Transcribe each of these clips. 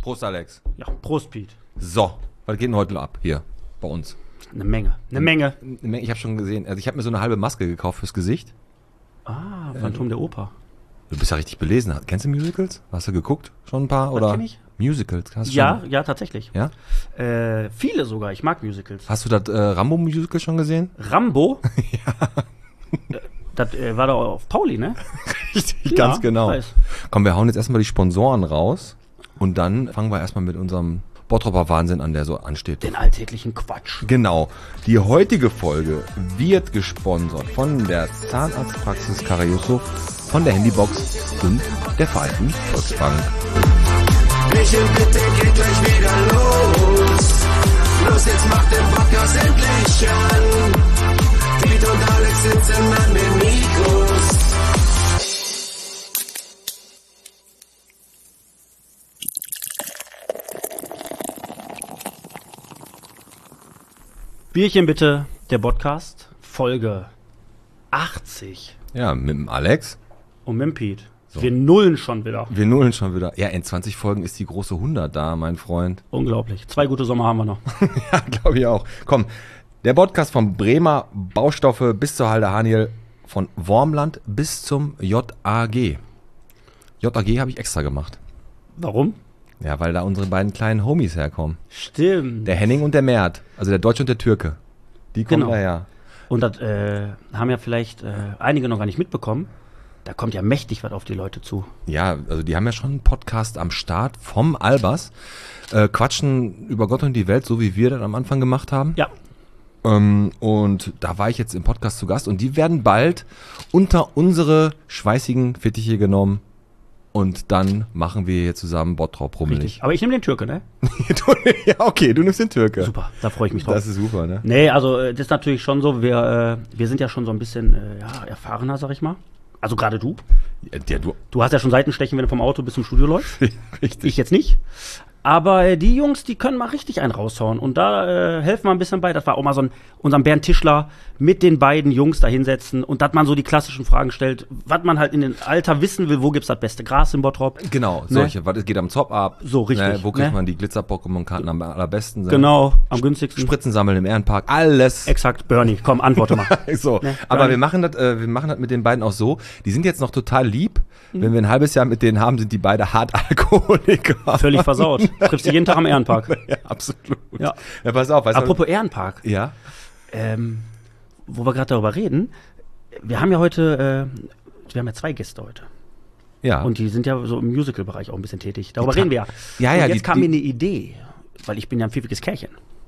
Prost, Alex. Ja, Prost, Pete. So, was geht denn heute ab hier bei uns? Eine Menge. Ich habe schon gesehen, also ich habe mir so eine halbe Maske gekauft fürs Gesicht. Ah, Phantom der Oper. Du bist ja richtig belesen. Kennst du Musicals? Hast du geguckt? Schon ein paar? Was oder? kenn ich? Musicals, hast du Ja, schon? ja, tatsächlich. Ja? Viele sogar. Ich mag Musicals. Hast du das Rambo-Musical schon gesehen? Rambo? Ja. Das war doch auf Pauli, ne? Richtig, ganz genau. Weiß. Komm, wir hauen jetzt erstmal die Sponsoren raus und dann fangen wir erstmal mit unserem Bottropper Wahnsinn an, der so ansteht. Den alltäglichen Quatsch. Genau. Die heutige Folge wird gesponsert von der Zahnarztpraxis Kara Yusuf, von der Handybox und der Vereinten Volksbank. Michel, bitte geht gleich wieder los. Los, jetzt macht den Podcast endlich an. Piet und Alex sitzen an den Mikros. Bierchen bitte, der Podcast, Folge 80. Ja, mit dem Alex. Und mit dem Pete. So. Wir nullen schon wieder. Wir nullen schon wieder. Ja, in 20 Folgen ist die große 100 da, mein Freund. Unglaublich. 2 gute Sommer haben wir noch. Ja, glaube ich auch. Komm, der Podcast von Bremer Baustoffe bis zur Halde Haniel, von Wormland bis zum JAG. JAG habe ich extra gemacht. Warum? Ja, weil da unsere beiden kleinen Homies herkommen. Stimmt. Der Henning und der Mert, also der Deutsche und der Türke. Die kommen Genau. daher. Und das haben ja vielleicht einige noch gar nicht mitbekommen. Da kommt ja mächtig was auf die Leute zu. Ja, also die haben ja schon einen Podcast am Start vom Albers. Quatschen über Gott und die Welt, so wie wir das am Anfang gemacht haben. Ja. Und da war ich jetzt im Podcast zu Gast und die werden bald unter unsere schweißigen Fittiche genommen. Und dann machen wir hier zusammen Bottrop rummelig. Richtig. Aber ich nehme den Türke, ne? Ja, okay, du nimmst den Türke. Super, da freue ich mich drauf. Das ist super, ne? Nee, also das ist natürlich schon so, wir sind ja schon so ein bisschen erfahrener, sag ich mal. Also gerade du. Ja, du. Du hast ja schon Seitenstechen, wenn du vom Auto bis zum Studio läufst. Richtig. Ich jetzt nicht. Aber die Jungs, die können mal richtig einen raushauen. Und da helfen wir ein bisschen bei. Das war auch mal so unseren Bernd Tischler mit den beiden Jungs da hinsetzen. Und dass man so die klassischen Fragen stellt, was man halt in den Alter wissen will, wo gibt's das beste Gras in Bottrop. Genau, solche. Was geht am Zopf ab? So, richtig, Ne? Wo kriegt ne? man die Glitzer-Pokémon-Karten am allerbesten? Genau, am günstigsten. Spritzen sammeln im Ehrenpark, alles. Exakt, Bernie, komm, antworte mal. So, Ne, aber Bernie. wir machen das mit den beiden auch so. Die sind jetzt noch total lieb. Wenn wir ein halbes Jahr mit denen haben, sind die beide hart Alkoholiker. Völlig versaut. Triffst du jeden Tag am Ehrenpark. Ja, absolut. Ja. Ja, pass auf. Weißt Apropos Ehrenpark, du, ja? wo wir gerade darüber reden, wir haben ja heute, wir haben ja 2 Gäste heute. Ja. Und die sind ja so im Musical-Bereich auch ein bisschen tätig. Darüber reden wir ja. Ja, ja, Und jetzt die- kam mir eine Idee, weil ich bin ja ein pfiffiges Kerlchen.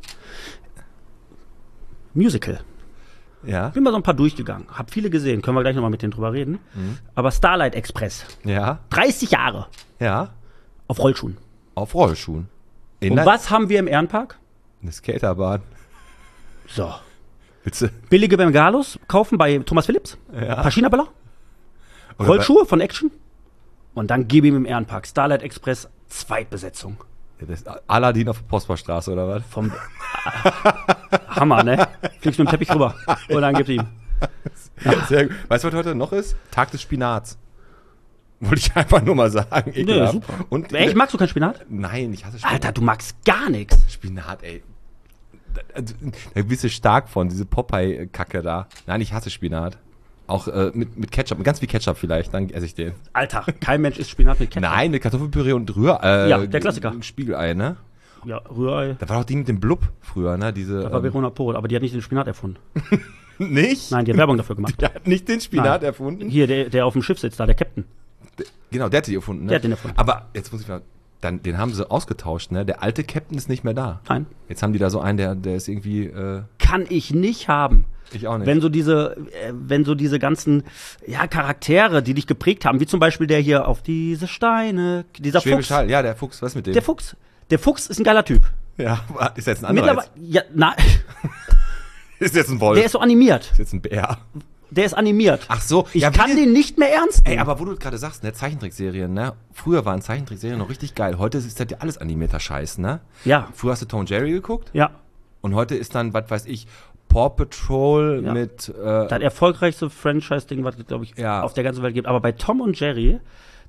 Musical. ja. Bin mal so ein paar durchgegangen. Hab viele gesehen. Können wir gleich nochmal mit denen drüber reden. Aber Starlight Express. Ja. 30 Jahre Ja. auf Rollschuhen. Auf Rollschuhen. In Und der- was haben wir im Ehrenpark? Eine Skaterbahn. So. Willst du? Billige Bengalos kaufen bei Thomas Phillips. Ja. Paar China-Böller. Oder Rollschuhe von Action. Und dann gib ihm im Ehrenpark. Starlight Express, Zweitbesetzung. Ja, das ist Aladdin auf der Postbarstraße, oder was? Vom Hammer, ne? Fliegst mit dem Teppich rüber. Und dann gib's ihm. Sehr gut. Weißt du, was heute noch ist? Tag des Spinats. Wollte ich einfach nur mal sagen. Nee, Ekelhaft. super. Und Echt, magst du kein Spinat? Nein, ich hasse Spinat. Alter, du magst gar nichts. Spinat, ey. Da bist du stark von, diese Popeye-Kacke da. Nein, ich hasse Spinat. Auch mit Ketchup, mit ganz viel Ketchup vielleicht, dann esse ich den. Alter, kein Mensch isst Spinat mit Ketchup. Nein, mit Kartoffelpüree und Rührei. Ja, der Klassiker. Spiegelei, ne? Ja, Rührei. Da war doch die mit dem Blub früher, ne? Diese, Das war Verona Pohl, aber die hat nicht den Spinat erfunden. nicht? Nein, die hat Werbung dafür gemacht. Der hat nicht den Spinat Nein. erfunden. Hier, der auf dem Schiff sitzt da, der Captain. Genau, der hat die erfunden, ne? Der hat den erfunden. Aber jetzt muss ich mal, den haben sie ausgetauscht, ne? Der alte Captain ist nicht mehr da. Nein. Jetzt haben die da so einen, der ist irgendwie, Kann ich nicht haben. ich auch nicht. Wenn so diese ganzen Charaktere, die dich geprägt haben, wie zum Beispiel der hier auf diese Steine, dieser Schwäbisch Fuchs. Hall, ja, der Fuchs, was ist mit dem? Der Fuchs. Der Fuchs ist ein geiler Typ. Ja, ist jetzt ein anderer. Mittlerweile, ja, nein, Ist jetzt ein Wolf. der ist so animiert. Ist jetzt ein Bär. Der ist animiert. Ach so. Ich ja, kann wie- den nicht mehr ernst Ey, nehmen. aber wo du gerade sagst, ne, Zeichentrickserien, ne? Früher waren Zeichentrickserien noch richtig geil. Heute ist das ja alles animierter Scheiß, ne? Ja, Früher hast du Tom und Jerry geguckt ja. und heute ist dann, was weiß ich, Paw Patrol Ja. mit, Das erfolgreichste Franchise-Ding, was es, glaube ich, Ja. auf der ganzen Welt gibt. Aber bei Tom und Jerry,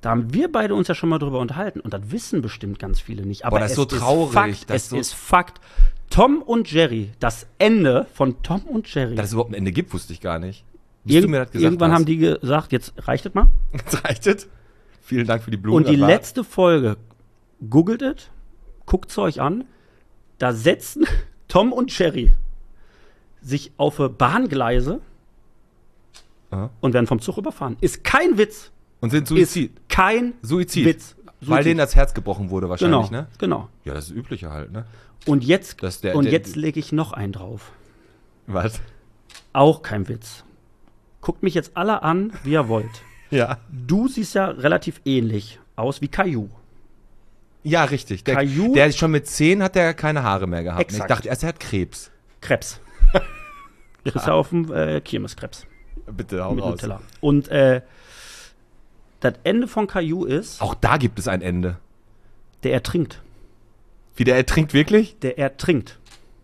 Da haben wir beide uns ja schon mal drüber unterhalten. Und das wissen bestimmt ganz viele nicht. Aber Boah, das ist so traurig. Es ist Fakt. Tom und Jerry, das Ende von Tom und Jerry. Dass es überhaupt ein Ende gibt, wusste ich gar nicht. Bis du mir das gesagt Irgendwann hast. haben die gesagt, jetzt reicht es mal. Jetzt reicht es. Vielen Dank für die Blumen. Und die letzte Folge, googelt es, guckt es euch an, da setzen Tom und Jerry sich auf Bahngleise Aha. und werden vom Zug überfahren. Ist kein Witz. Und sind Suizid. Ist kein Suizid. Witz. Weil denen das Herz gebrochen wurde wahrscheinlich, Genau, ne? genau. Ja, das ist das Übliche halt, ne? Und jetzt, Das jetzt lege ich noch einen drauf. Was? Auch kein Witz. Guckt mich jetzt alle an, wie ihr wollt. Ja. Du siehst ja relativ ähnlich aus wie Caillou. Ja, richtig. Caillou- Der schon mit 10 hat der keine Haare mehr gehabt. Exakt. Ich dachte erst, er hat Krebs. Krebs. Du bist ja auf dem Kirmeskrebs. Bitte, hau Mit raus. Nutella. Und das Ende von Caillou ist, Auch da gibt es ein Ende. der ertrinkt. Wie, der ertrinkt wirklich? Der ertrinkt.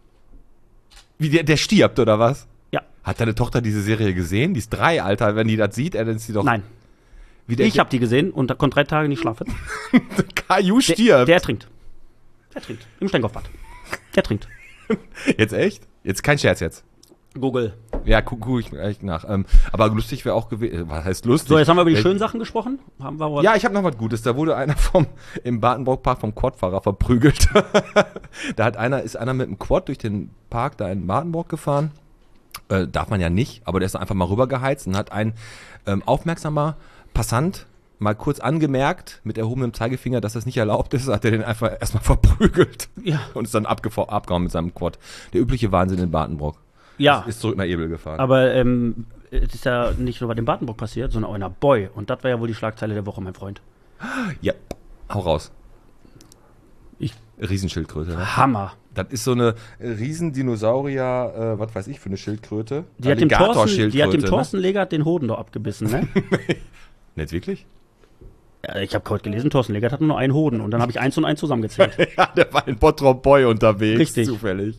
Wie, der stirbt, oder was? Ja. Hat deine Tochter diese Serie gesehen? Die ist 3, Alter. Wenn die das sieht, dann ist sie doch... Nein. Wie der Ich habe die gesehen und da konnte 3 Tage nicht schlafen. Caillou Der, stirbt. der ertrinkt. Der ertrinkt. Im Steinkopfbad. Der ertrinkt. Jetzt echt? Jetzt kein Scherz jetzt. Google. Ja, guck ich mir gleich nach. Aber lustig wäre auch gewesen. Was heißt lustig? So, jetzt haben wir über die schönen Sachen gesprochen. Haben wir was? Ja, ich habe noch was Gutes. Da wurde einer im Badenbrock-Park vom Quadfahrer verprügelt. Da ist einer mit dem Quad durch den Park da in Badenbrock gefahren. Darf man ja nicht, aber der ist einfach mal rübergeheizt und hat ein aufmerksamer Passant mal kurz angemerkt mit erhobenem Zeigefinger, dass das nicht erlaubt ist, hat er den einfach erstmal verprügelt. Ja. Und ist dann abgehauen mit seinem Quad. Der übliche Wahnsinn in Badenbrock. Ja. Ist zurück nach Ebel gefahren. Aber es ist ja nicht nur bei dem Badenbrock passiert, sondern auch in der Boy. Und das war ja wohl die Schlagzeile der Woche, mein Freund. Ja, hau raus. Ich- Riesenschildkröte, ne? Hammer. Das ist so eine Riesendinosaurier, was weiß ich für eine Schildkröte. Die hat dem Alligatorschildkröte, Thorsten Legert den Hoden doch abgebissen, ne? Ne? Nicht wirklich? Ja, ich habe heute gelesen, Thorsten Legert hat nur noch einen Hoden. Und dann habe ich 1 und 1 zusammengezählt. Ja, der war in Bottrop Boy unterwegs. Richtig. Zufällig.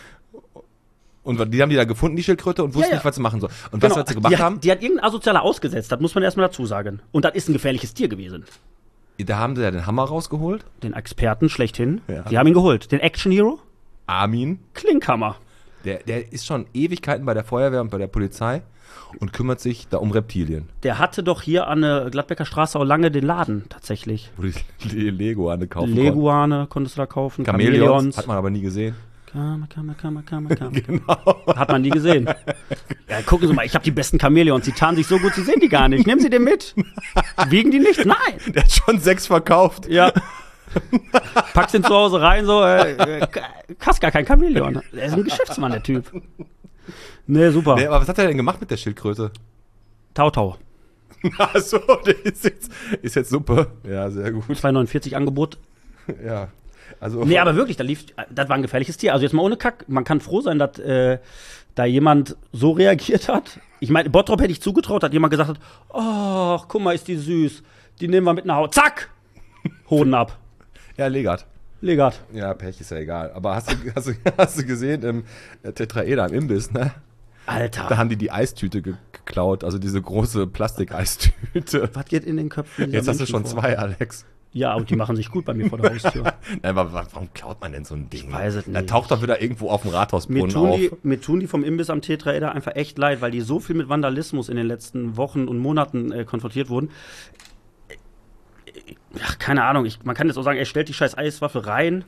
Und die haben die da gefunden, die Schildkröte, und wussten Ja, ja. nicht, was sie machen soll. Und Genau, was sie gemacht haben, die hat irgendein Asozialer ausgesetzt, das muss man erstmal dazu sagen. Und das ist ein gefährliches Tier gewesen. da haben sie ja den Hammer rausgeholt. Den Experten schlechthin, Ja. die haben ihn geholt. Den Action Hero, Armin, Klinkhammer. der ist schon Ewigkeiten bei der Feuerwehr und bei der Polizei und kümmert sich da um Reptilien. Der hatte doch hier an der Gladbecker Straße auch lange den Laden, tatsächlich. Wo die Leguane kaufen Leguane konntest du da kaufen, Chamäleons. Hat man aber nie gesehen. Kammer. Genau. Hat man nie gesehen. Ja, gucken Sie mal, ich habe die besten Chamäleons. Die tarnen sich so gut, Sie sehen die gar nicht. Nehmen Sie den mit. Wiegen die nicht? Nein. Der hat schon 6 verkauft. Ja. Packst ihn zu Hause rein, so, hast gar kein Chamäleon. Er ist ein Geschäftsmann, der Typ. Nee, super. Nee, aber was hat er denn gemacht mit der Schildkröte? Tau. Achso, der ist jetzt Suppe. Ja, sehr gut. 2,49 Angebot. Ja. Also, Nee, aber wirklich, das war ein gefährliches Tier. Also jetzt mal ohne Kack, man kann froh sein, dass da jemand so reagiert hat. Ich meine, Bottrop hätte ich zugetraut, dass jemand gesagt hat, ach, guck mal, ist die süß. Die nehmen wir mit nach Hause. Zack! Hoden ab. Ja, Legert. Legert. Ja, Pech ist ja egal. Aber hast du gesehen im Tetraeder im Imbiss, ne? Da Alter, haben die Eistüte geklaut, also diese große Plastikeistüte. was geht in den Köpfen dieser Jetzt hast du Menschen schon vor? 2, Alex. Ja, und die machen sich gut bei mir vor der Haustür. Nein, aber warum klaut man denn so ein Ding? Ich weiß es Da nicht. taucht doch wieder irgendwo auf dem Mir Rathhausbrunnen tun, auf. mir tun die vom Imbiss am Tetraeder einfach echt leid, weil die so viel mit Vandalismus in den letzten Wochen und Monaten konfrontiert wurden. Ach, keine Ahnung, man kann jetzt auch sagen, er stellt die scheiß Eiswaffe rein.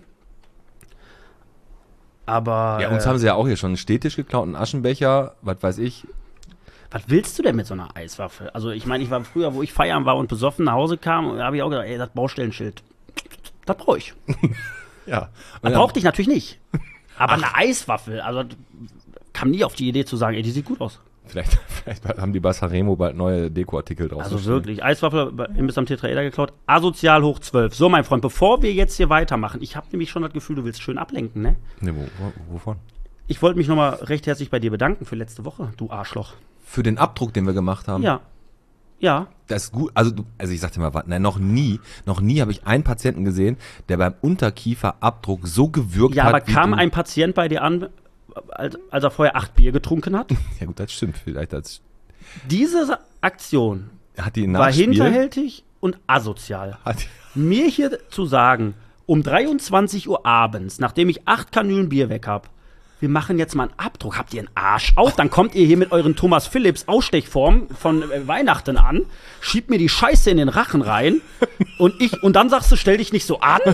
Aber Ja, uns haben sie ja auch hier schon einen Stehtisch geklaut, einen Aschenbecher, was weiß ich. was willst du denn mit so einer Eiswaffe? Also ich meine, ich war früher, wo ich feiern war und besoffen nach Hause kam, da habe ich auch gesagt, ey, das Baustellenschild, das brauche ich. Ja. Das brauchte ich natürlich nicht. Aber eine Eiswaffe, also kam nie auf die Idee zu sagen, ey, die sieht gut aus. Vielleicht haben die bei Sanremo bald neue Dekoartikel drauf. Also wirklich, Eiswaffe Imbiss am Tetraeder geklaut, asozial hoch 12. So, mein Freund, bevor wir jetzt hier weitermachen, ich habe nämlich schon das Gefühl, du willst schön ablenken, ne? Ne, wovon? Ich wollte mich nochmal recht herzlich bei dir bedanken für letzte Woche, du Arschloch. Für den Abdruck, den wir gemacht haben. Ja. Ja. Das ist gut. Also ich sag dir mal was. Nein, noch nie habe ich einen Patienten gesehen, der beim Unterkieferabdruck so gewirkt Ja, hat. aber wie kam du. ein Patient bei dir an, als er vorher 8 Bier getrunken hat? Ja gut, das stimmt vielleicht. Diese Aktion Hat die war Nachspiel. hinterhältig und asozial, mir hier zu sagen, um 23 Uhr abends, nachdem ich 8 Kanülen Bier weg hab, wir machen jetzt mal einen Abdruck. Habt ihr einen Arsch auf? Dann kommt ihr hier mit euren Thomas Phillips Ausstechformen von Weihnachten an, schiebt mir die Scheiße in den Rachen rein und dann sagst du, stell dich nicht so an.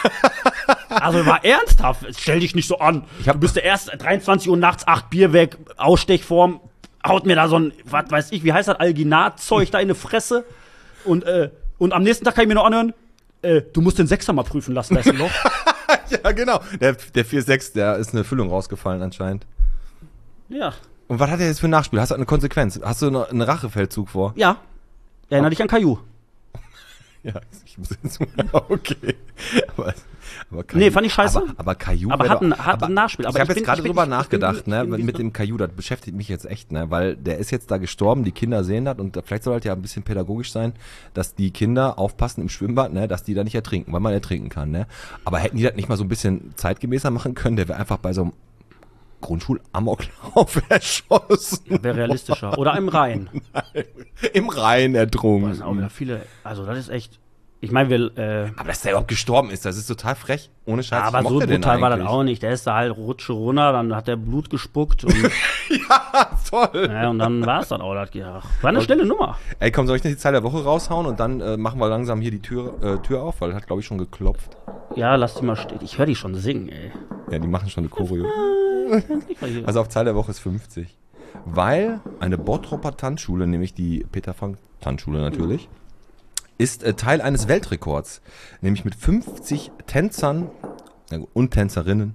Also war ernsthaft, stell dich nicht so an. Du bist der erste, 23 Uhr nachts, 8 Bier weg, Ausstechform, haut mir da so ein, was weiß ich, wie heißt das, Alginat-Zeug da in die Fresse. Und am nächsten Tag kann ich mir noch anhören, du musst den Sechser mal prüfen lassen, da ist ein Loch. Ja, genau. Der 4-6, der ist eine Füllung rausgefallen anscheinend. Ja. Und was hat er jetzt für ein Nachspiel? Hast du eine Konsequenz? Hast du einen Rachefeldzug vor? Ja. Erinner dich an Caillou. Ja, ich muss jetzt mal. Okay. Aber Caillou, nee, fand ich scheiße. Aber Caillou. Aber hat ein Nachspiel. Aber ich habe jetzt gerade drüber nachgedacht, ne, mit dem Caillou, das beschäftigt mich jetzt echt, ne, weil der ist jetzt da gestorben, die Kinder sehen das und vielleicht soll halt ja ein bisschen pädagogisch sein, dass die Kinder aufpassen im Schwimmbad, ne, dass die da nicht ertrinken, weil man ertrinken kann, ne. Aber hätten die das nicht mal so ein bisschen zeitgemäßer machen können, der wäre einfach bei so einem Grundschul-Amoklauf erschossen. Wäre realistischer. Oder im Rhein. Nein, im Rhein ertrunken. Das sind auch wieder viele, also das ist echt, ich meine, aber dass der überhaupt gestorben ist, das ist total frech. Ohne Scheiß. Aber so brutal war das auch nicht. Der ist da halt Rutsche runter, dann hat der Blut gespuckt. Und ja, toll. Ja, und dann war es dann auch. Das war eine schnelle Nummer. Ey, komm, soll ich nicht die Zahl der Woche raushauen und dann machen wir langsam hier die Tür auf, weil das hat, glaube ich, schon geklopft. Ja, lass die mal stehen. Ich höre die schon singen, ey. Ja, die machen schon eine Choreo. Also auf Zahl der Woche ist 50. Weil eine Bottropper Tanzschule, nämlich die Peter Frank Tanzschule natürlich, ist Teil eines Weltrekords. Nämlich mit 50 Tänzern und Tänzerinnen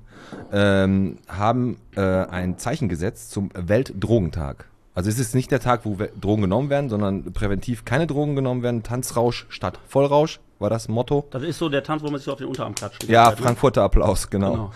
haben ein Zeichen gesetzt zum Weltdrogentag. Also es ist nicht der Tag, wo Drogen genommen werden, sondern präventiv keine Drogen genommen werden. Tanzrausch statt Vollrausch war das Motto. Das ist so der Tanz, wo man sich so auf den Unterarm klatscht. Ja, Frankfurter Applaus, genau.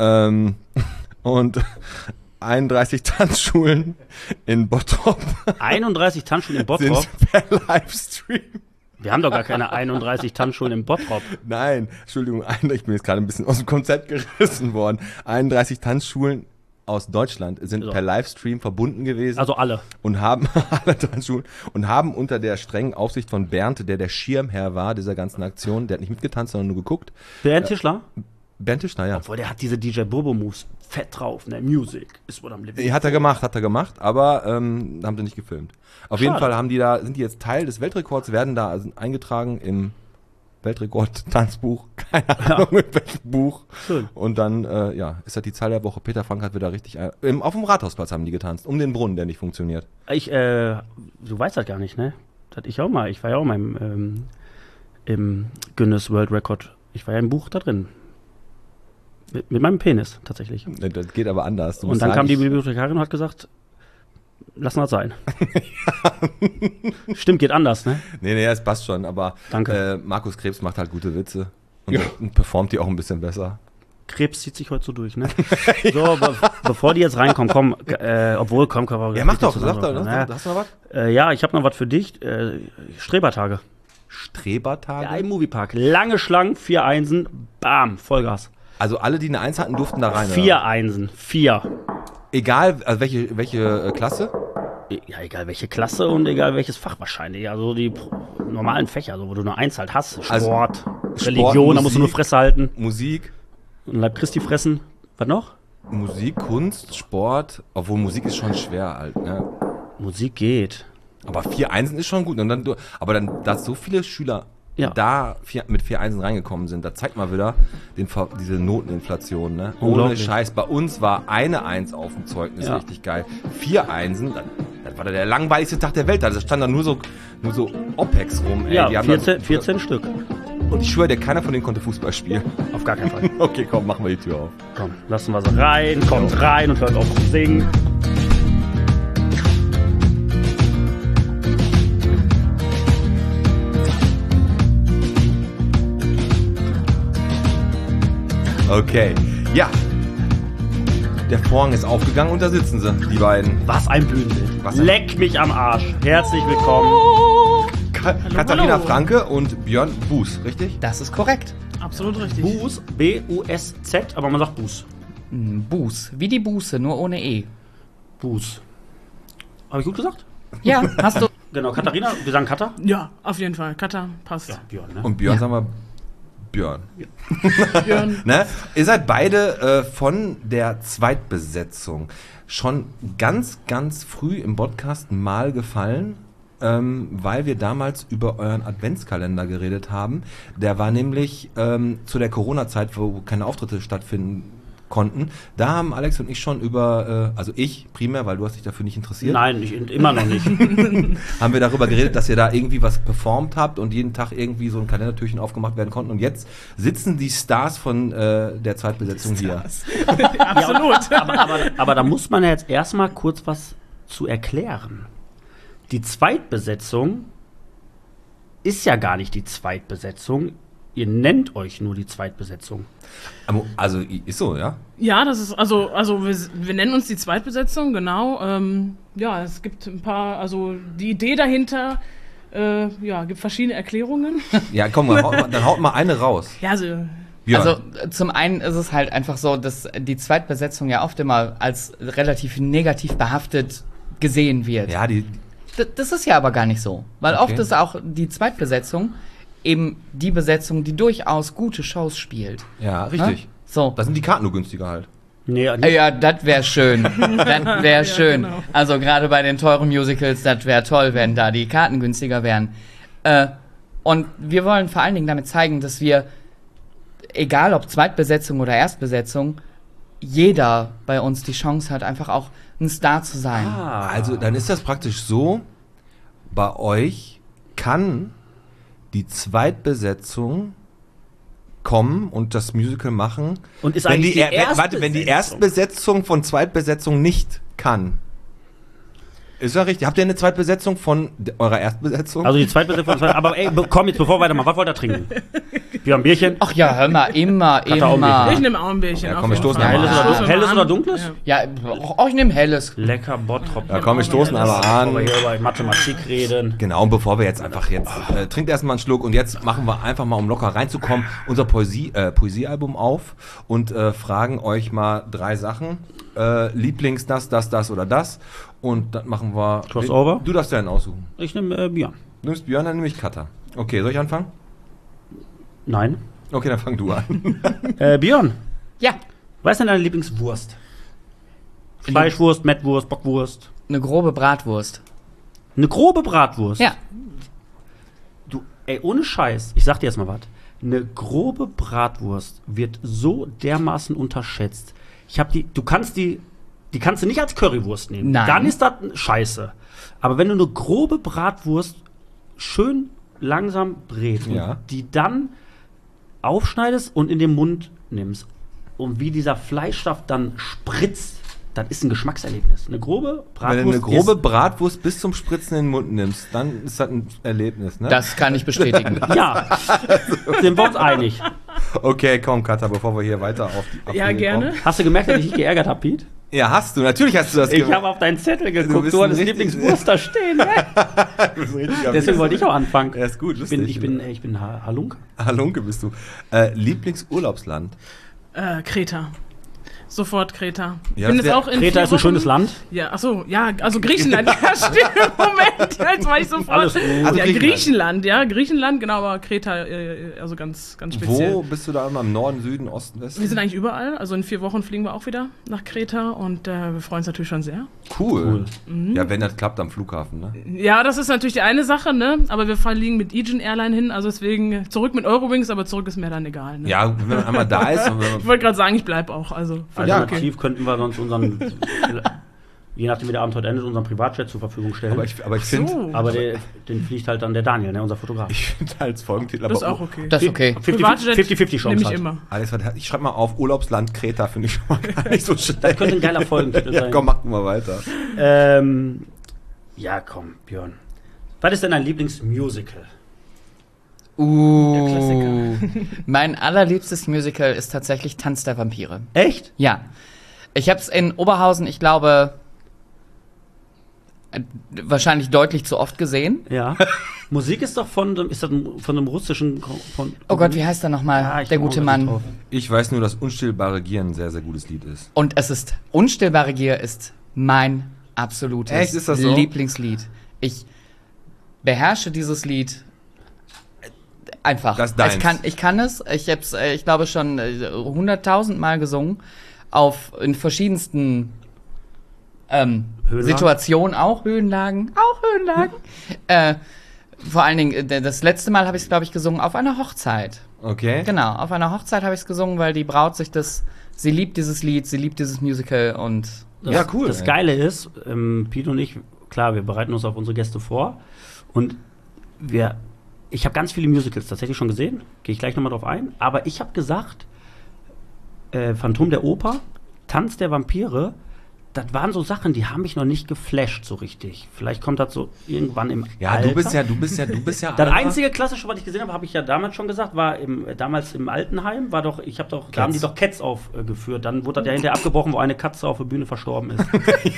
Und 31 Tanzschulen in Bottrop. 31 Tanzschulen in Bottrop? Sind per Livestream. Wir haben doch gar keine 31 Tanzschulen in Bottrop. Nein, Entschuldigung, ich bin jetzt gerade ein bisschen aus dem Konzept gerissen worden. 31 Tanzschulen aus Deutschland sind per Livestream verbunden gewesen. Also alle. Und haben alle Tanzschulen und haben unter der strengen Aufsicht von Bernd, der Schirmherr war dieser ganzen Aktion, der hat nicht mitgetanzt, sondern nur geguckt. Bernd Tischler? Bernd Tischler, ja. Obwohl, der hat diese DJ Bobo Moves fett drauf, ne? Music ist what I'm living. Hat er gemacht, aber haben sie nicht gefilmt. Auf jeden Fall sind die jetzt Teil des Weltrekords, werden da eingetragen im Weltrekord-Tanzbuch, keine Ahnung mit welchem Buch. Schön. Und dann, ist das die Zahl der Woche. Peter Frank hat wieder richtig, auf dem Rathausplatz haben die getanzt, um den Brunnen, der nicht funktioniert. Du weißt das gar nicht, ne? Ich war ja auch mal im Guinness World Record. Ich war ja im Buch da drin. Mit meinem Penis, tatsächlich. Das geht aber anders. Und dann kam die Bibliothekarin und hat gesagt, lass mal sein. Stimmt, geht anders, ne? Nee, es passt schon, aber danke. Markus Krebs macht halt gute Witze und performt die auch ein bisschen besser. Krebs zieht sich heute so durch, ne? So, bevor die jetzt reinkommen, komm. Ja, mach doch, sag doch. Hast du noch was? Ja, ich habe noch was für dich. Strebertage. Strebertage? Ja, im Moviepark. Lange Schlangen, 4 Einsen, bam, Vollgas. Also alle, die eine 1 hatten, durften da rein, 4 Einsen, 4. Egal, also welche Klasse? Ja, egal welche Klasse und egal welches Fach wahrscheinlich. Also die normalen Fächer, also wo du nur 1 halt hast. Sport, Religion, Musik, da musst du nur Fresse halten. Musik. Und Leib Christi fressen. Was noch? Musik, Kunst, Sport. Obwohl Musik ist schon schwer halt, ne? Musik geht. Aber 4 Einsen ist schon gut. Und dann, dass so viele Schüler mit 4 Einsen reingekommen sind, da zeigt mal wieder diese Noteninflation, ne? Ohne Scheiß. Bei uns war eine 1 auf dem Zeugnis richtig geil. 4 Einsen, das war der langweiligste Tag der Welt. Da stand da nur so Opex rum, ey. Ja, die haben 14 Stück. Und ich schwöre dir, keiner von denen konnte Fußball spielen. Auf gar keinen Fall. Okay, komm, machen wir die Tür auf. Komm, lassen wir sie rein, kommt rein und hört auf zu singen. Okay, ja. Der Vorhang ist aufgegangen und da sitzen sie, die beiden. Was ein Bühnenbild. Leck mich am Arsch. Herzlich willkommen. Katharina Franke und Björn Buß, richtig? Das ist korrekt. Absolut richtig. Buß, B-U-S-Z, aber man sagt Buß. Buß, wie die Buße, nur ohne E. Buß. Habe ich gut gesagt? Ja, hast du. Genau, Katharina, wir sagen Katha. Ja, auf jeden Fall. Katha passt. Ja, Björn, ne? Und Björn Ja. sagen wir Björn. Björn. Ne? Ihr seid beide von der Zweitbesetzung schon ganz, ganz früh im Podcast mal gefallen, weil wir damals über euren Adventskalender geredet haben. Der war nämlich zu der Corona-Zeit, wo keine Auftritte stattfinden konnten. Da haben Alex und ich schon über, also ich primär, weil du hast dich dafür nicht interessiert, Nein, immer noch nicht. haben wir darüber geredet, dass ihr da irgendwie was performt habt und jeden Tag irgendwie so ein Kalendertürchen aufgemacht werden konnten. Und jetzt sitzen die Stars von der Zweitbesetzung hier. Absolut. Aber da muss man ja jetzt erstmal kurz was zu erklären. Die Zweitbesetzung ist ja gar nicht die Zweitbesetzung. Ihr nennt euch nur die Zweitbesetzung. Also ist so, ja? Ja, das ist, also wir nennen uns die Zweitbesetzung, genau. Ja, es gibt ein paar, also die Idee dahinter, gibt verschiedene Erklärungen. Ja, komm, dann haut mal eine raus. Ja, also Björn. Also zum einen ist es halt einfach so, dass die Zweitbesetzung ja oft immer als relativ negativ behaftet gesehen wird. ja, Das ist ja aber gar nicht so. Weil Okay. oft ist auch die Zweitbesetzung eben die Besetzung, die durchaus gute Shows spielt. ja, richtig. Ne? So. Da sind die Karten nur günstiger halt. Nee, Ja, das wäre schön. Das wäre schön. genau. Also gerade bei den teuren Musicals, das wäre toll, wenn da die Karten günstiger wären. Und wir wollen vor allen Dingen damit zeigen, dass wir, egal ob Zweitbesetzung oder Erstbesetzung, jeder bei uns die Chance hat, einfach auch ein Star zu sein. Also dann ist das praktisch so, bei euch kann die Zweitbesetzung kommen und das Musical machen. Und ist wenn eigentlich die, die Erstbesetzung. wenn die Erstbesetzung von Zweitbesetzung nicht kann. Ist ja richtig. Habt ihr eine Zweitbesetzung von eurer Erstbesetzung? Also die Zweitbesetzung. Aber ey, komm jetzt, bevor wir weitermachen, was wollt ihr trinken? Wir haben ein Bierchen. Ach ja, hör mal, immer. ich nehme auch ein Bierchen. Ja, auf komm, wir jeden stoßen Fall. einmal an. Stoßen wir Helles mal oder an. dunkles? Ja. Ja, ich nehme Helles. Lecker Bottrop. Ja, komm, wir stoßen einmal Bevor wir an. hier über Mathematik reden. Genau, und bevor wir jetzt trinkt erstmal einen Schluck und jetzt machen wir einfach mal, um locker reinzukommen, unser Poesiealbum auf und fragen euch mal 3 Sachen. Lieblings das oder das. Und dann machen wir... Crossover? Du darfst dir einen aussuchen. Ich nehme Björn. Du nimmst Björn, dann nehme ich Katha. Okay, soll ich anfangen? Nein. Okay, dann fang du an. Björn, Ja, was ist denn deine Lieblingswurst? Fleischwurst, Mettwurst, Bockwurst. eine grobe Bratwurst. Eine grobe Bratwurst. Ja. Du, ey, ohne Scheiß, ich sag dir jetzt mal was. Eine grobe Bratwurst wird so dermaßen unterschätzt. Du kannst die kannst du nicht als Currywurst nehmen. Nein. Dann ist das scheiße. Aber wenn du eine grobe Bratwurst schön langsam brätst Ja. und die dann aufschneidest und in den Mund nimmst und wie dieser Fleischstoff dann spritzt, das ist ein Geschmackserlebnis. Eine grobe Bratwurst Wenn du eine grobe ist, Bratwurst bis zum Spritzen in den Mund nimmst, dann ist das ein Erlebnis, ne? Das kann ich bestätigen. ja, sind wir uns einig. Okay, komm, Katha, bevor wir hier weiter auf die Ja, Linie gerne. kommen. Hast du gemerkt, dass ich dich geärgert habe, Pete? Ja, hast du. Natürlich hast du das Ich gemacht. habe auf deinen Zettel Du geguckt, bist du ein hattest richtig- Lieblingswurst da stehen. Ne? Deswegen wollte ich auch anfangen. Ja, ist gut, Ich lustig. bin Halunke. Halunke bist du. Lieblingsurlaubsland? Kreta. Sofort Kreta. Ja, Bin das jetzt wär- auch in Kreta 4 ist ein schönes Wochen- Land. Ja, achso, ja, also Griechenland. Ja, stimmt. Moment, jetzt war ich sofort. Alles gut. Also Ja, Griechenland. Griechenland, genau, aber Kreta, also ganz speziell. Wo bist du da immer? Im Norden, Süden, Osten, Westen? Wir sind eigentlich überall. Also in 4 Wochen fliegen wir auch wieder nach Kreta und wir freuen uns natürlich schon sehr. Cool. Mhm. Ja, wenn das klappt am Flughafen, ne? Ja, das ist natürlich die eine Sache, ne? Aber wir fliegen mit Aegean Airline hin, also deswegen zurück mit Eurowings, aber zurück ist mir dann egal. Ne? Ja, wenn man einmal da ist. Und wenn man Ich wollte gerade sagen, ich bleib auch. Also völlig okay. Alternativ könnten wir sonst unseren, je nachdem wie der Abend heute endet, unseren Privatjet zur Verfügung stellen. aber ich finde, So. Aber den fliegt halt dann der Daniel, ne, unser Fotograf. ich finde als Folgentitel Das ist aber auch okay. Das ist okay. 50-50 Chance nehme ich halt. immer. Alles, ich schreibe mal auf Urlaubsland Kreta, finde ich schon mal gar nicht so schlecht. Das könnte ein geiler Folgentitel Ja, sein. komm, machen wir weiter. Ja, komm, Björn. Was ist denn dein Lieblingsmusical? Der Klassiker. Mein allerliebstes Musical ist tatsächlich Tanz der Vampire. Echt? Ja. Ich habe es in Oberhausen, ich glaube, wahrscheinlich deutlich zu oft gesehen. Ja. Musik ist doch von einem russischen. Oh Gott, wie heißt er nochmal? Ja, ich der komm gute auch nicht Mann. drauf. Ich weiß nur, dass Unstillbare Gier ein sehr, sehr gutes Lied ist. Und es ist Unstillbare Gier ist mein absolutes Echt? Ist das so? Lieblingslied. Ich beherrsche dieses Lied einfach. Das ist deins. Ich kann es. Ich hab's, ich glaube, schon 100.000 Mal gesungen. In verschiedensten Situationen, auch Höhenlagen. Vor allen Dingen, das letzte Mal habe ich es, glaube ich, gesungen auf einer Hochzeit. Okay. Genau, auf einer Hochzeit habe ich es gesungen, weil die Braut sie liebt dieses Lied, sie liebt dieses Musical und Ja, cool. Das Geile ist, Pete und ich, klar, wir bereiten uns auf unsere Gäste vor und ich habe ganz viele Musicals tatsächlich schon gesehen, gehe ich gleich nochmal drauf ein, aber ich habe gesagt, Phantom der Oper, Tanz der Vampire, das waren so Sachen, die haben mich noch nicht geflasht so richtig. Vielleicht kommt das so irgendwann im Ja, Alter. du bist ja. Das einzige klassische, was ich gesehen habe ich ja damals schon gesagt, war damals im Altenheim, da haben die doch Cats aufgeführt. Dann wurde das ja hinterher abgebrochen, wo eine Katze auf der Bühne verstorben ist.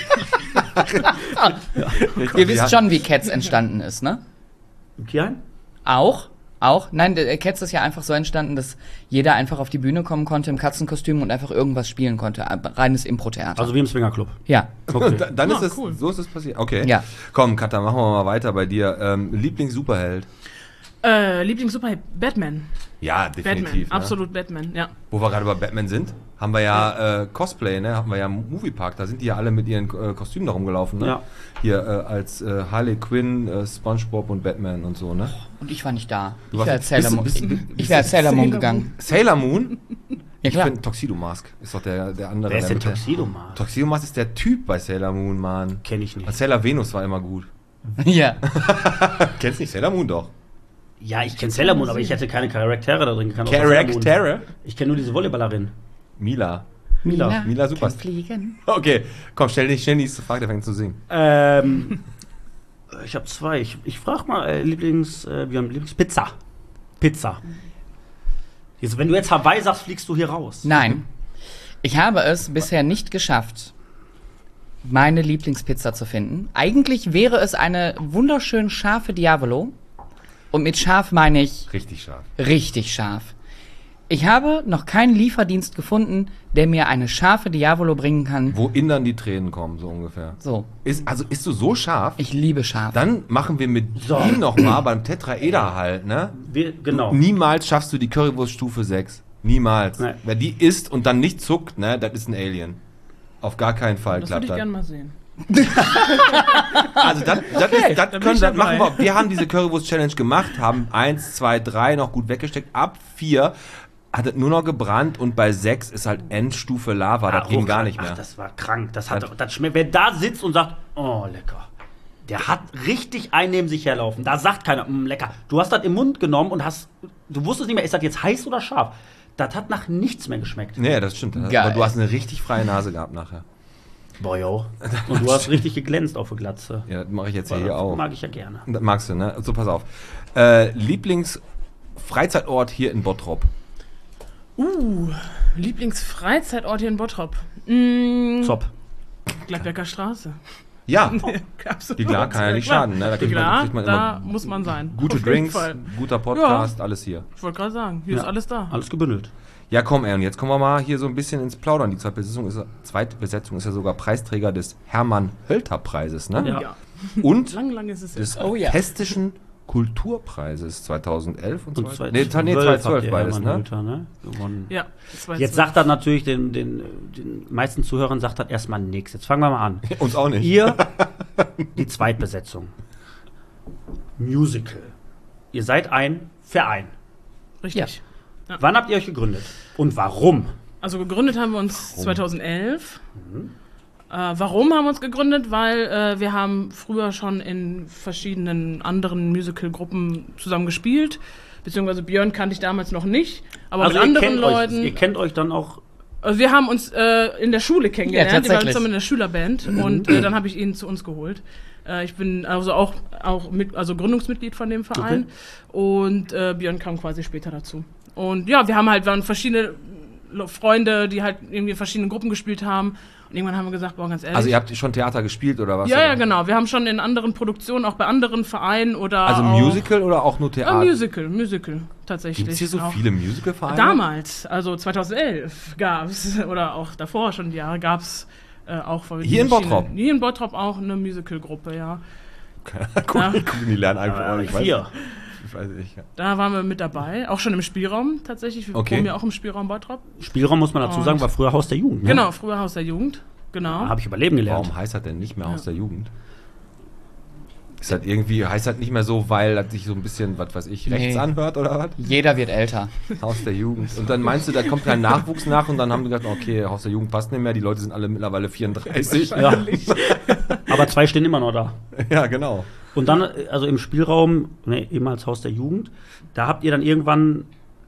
ihr wisst schon, wie Cats entstanden ist, ne? Kian? Auch? Nein, der Cats ist ja einfach so entstanden, dass jeder einfach auf die Bühne kommen konnte im Katzenkostüm und einfach irgendwas spielen konnte. Reines Impro-Theater. Also wie im Swingerclub. Ja. Okay. Dann ist Ja, es, cool. so ist es passiert. Okay. Ja. Komm, Katha, machen wir mal weiter bei dir. Lieblings-Superheld? Lieblings-Superheld, Batman. Ja, definitiv. Batman, Ne? absolut Batman, ja. Wo wir gerade bei Batman sind, haben wir ja Cosplay, ne? Haben wir ja im Moviepark. Da sind die ja alle mit ihren Kostümen da rumgelaufen, ne? Ja. Hier als Harley Quinn, SpongeBob und Batman und so, ne? Und ich war nicht da. Du Ich warst- wäre als Sailor Moon. bist- bist- Ich wäre als Sailor Moon gegangen. Sailor Moon? Ja, Ich klar. finde Tuxedo Mask ist doch der andere. Wer ist der denn mit der- Tuxedo Mask? Tuxedo Mask ist der Typ bei Sailor Moon, Mann. Kenn ich nicht. Sailor Venus war immer gut. Ja. Kennst nicht Sailor Moon doch? Ja, ich kenne Sailor Moon, aber ich hätte keine Charaktere da drin. Kann auch Sailor Moon. Charaktere? Ich kenne nur diese Volleyballerin. Mila. Mila. Mila kann Superstar. fliegen. Okay, komm, stell die nächste Frage, der fängt zu singen. Ich habe zwei. Ich frage mal, wir haben Lieblingspizza. Pizza. Jetzt, wenn du jetzt Hawaii sagst, fliegst du hier raus. Nein. Ich habe es bisher nicht geschafft, meine Lieblingspizza zu finden. Eigentlich wäre es eine wunderschön scharfe Diavolo. Und mit scharf meine ich Richtig scharf. richtig scharf. Ich habe noch keinen Lieferdienst gefunden, der mir eine scharfe Diavolo bringen kann. Wo innen dann die Tränen kommen, so ungefähr. So, Isst du so scharf? ich liebe scharf. Dann machen wir mit ihm nochmal beim Tetraeder halt, ne? Genau. Niemals schaffst du die Currywurst Stufe 6. Niemals. Nein. Wer die isst und dann nicht zuckt, ne, das ist ein Alien. Auf gar keinen Fall Das würde klappt ich gerne das. mal sehen. Also das bin ich machen dabei. wir. Wir haben diese Currywurst-Challenge gemacht, haben 1, 2, 3 noch gut weggesteckt. Ab 4 hat es nur noch gebrannt und bei 6 ist halt Endstufe Lava. Das ging gar nicht mehr. Ach, das war krank. Das schmeckt. Wer da sitzt und sagt, oh, lecker. Der hat richtig einen neben sich herlaufen. Da sagt keiner, lecker. Du hast das im Mund genommen und du wusstest nicht mehr, ist das jetzt heiß oder scharf? Das hat nach nichts mehr geschmeckt. Nee, das stimmt. Geil. Aber du hast eine richtig freie Nase gehabt nachher. Boah, yo. Und du hast richtig geglänzt auf der Glatze. Ja, das mache ich jetzt Das hier auch. mag ich ja gerne. Das magst du, ne? So, pass auf. Lieblings-Freizeitort hier in Bottrop. Lieblingsfreizeitort hier in Bottrop. Zop. Gladbecker Straße. Ja, Absolut. die klar kann ja nicht schaden, ne? Da Die kriegt man da immer muss man sein. gute Auf jeden Drinks, Fall. guter Podcast, alles hier. Ich wollte gerade sagen, hier ist alles da. Alles gebündelt. Ja, komm, und jetzt kommen wir mal hier so ein bisschen ins Plaudern. Die Zweitbesetzung ist ja sogar Preisträger des Hermann-Hölter-Preises, ne? Ja. Ja. Und Lang ist es des jetzt. Oh ja. Hessischen Kulturpreises 2011 und, Und 2012 beides, ne? Gewonnen. Ja, Jetzt sagt er natürlich den meisten Zuhörern sagt das erstmal nichts. Jetzt fangen wir mal an. Uns auch nicht. Ihr, die Zweitbesetzung. Musical. Ihr seid ein Verein. Richtig. Wann habt ihr euch gegründet? Und warum? Also gegründet haben wir uns 2011. Warum haben wir uns gegründet? Weil wir haben früher schon in verschiedenen anderen Musical-Gruppen zusammen gespielt. Beziehungsweise Björn kannte ich damals noch nicht. Aber mit anderen Leuten. Ihr kennt euch dann auch. Also wir haben uns in der Schule kennengelernt. Ja, Wir waren tatsächlich. zusammen in der Schülerband. Und dann habe ich ihn zu uns geholt. Ich bin also auch Gründungsmitglied von dem Verein. Und Björn kam quasi später dazu. Und ja, waren verschiedene Freunde, die halt irgendwie in verschiedenen Gruppen gespielt haben. Und irgendwann haben wir gesagt, boah, ganz ehrlich. Also ihr habt schon Theater gespielt oder was? ja, oder? ja, genau. Wir haben schon in anderen Produktionen, auch bei anderen Vereinen oder Also auch, Musical oder auch nur Theater? Musical, tatsächlich. Gibt es hier so auch. viele Musical-Vereine? Damals, also 2011 gab's, oder auch davor schon die Jahre, gab's auch Hier in Bottrop? Hier in Bottrop auch eine Musical-Gruppe, ja. Gucken die lernen einfach auch nicht. 4. Ich weiß nicht. Ja. Da waren wir mit dabei, auch schon im Spielraum tatsächlich. Wir proben ja auch im Spielraum Bottrop. Spielraum muss man dazu sagen, war früher Haus der Jugend. Ne? Genau, früher Haus der Jugend. Genau. Da habe ich Überleben gelernt. Warum heißt das denn nicht mehr Haus der Jugend? Ist das irgendwie, heißt das nicht mehr so, weil das sich so ein bisschen, was weiß ich, rechts anhört oder was? Jeder wird älter. Haus der Jugend. Und dann meinst du, da kommt kein Nachwuchs nach und dann haben die gesagt, okay, Haus der Jugend passt nicht mehr, die Leute sind alle mittlerweile 34. Ja. Aber 2 stehen immer noch da. Ja, genau. Und dann, also im Spielraum, ehemals Haus der Jugend, da habt ihr dann irgendwann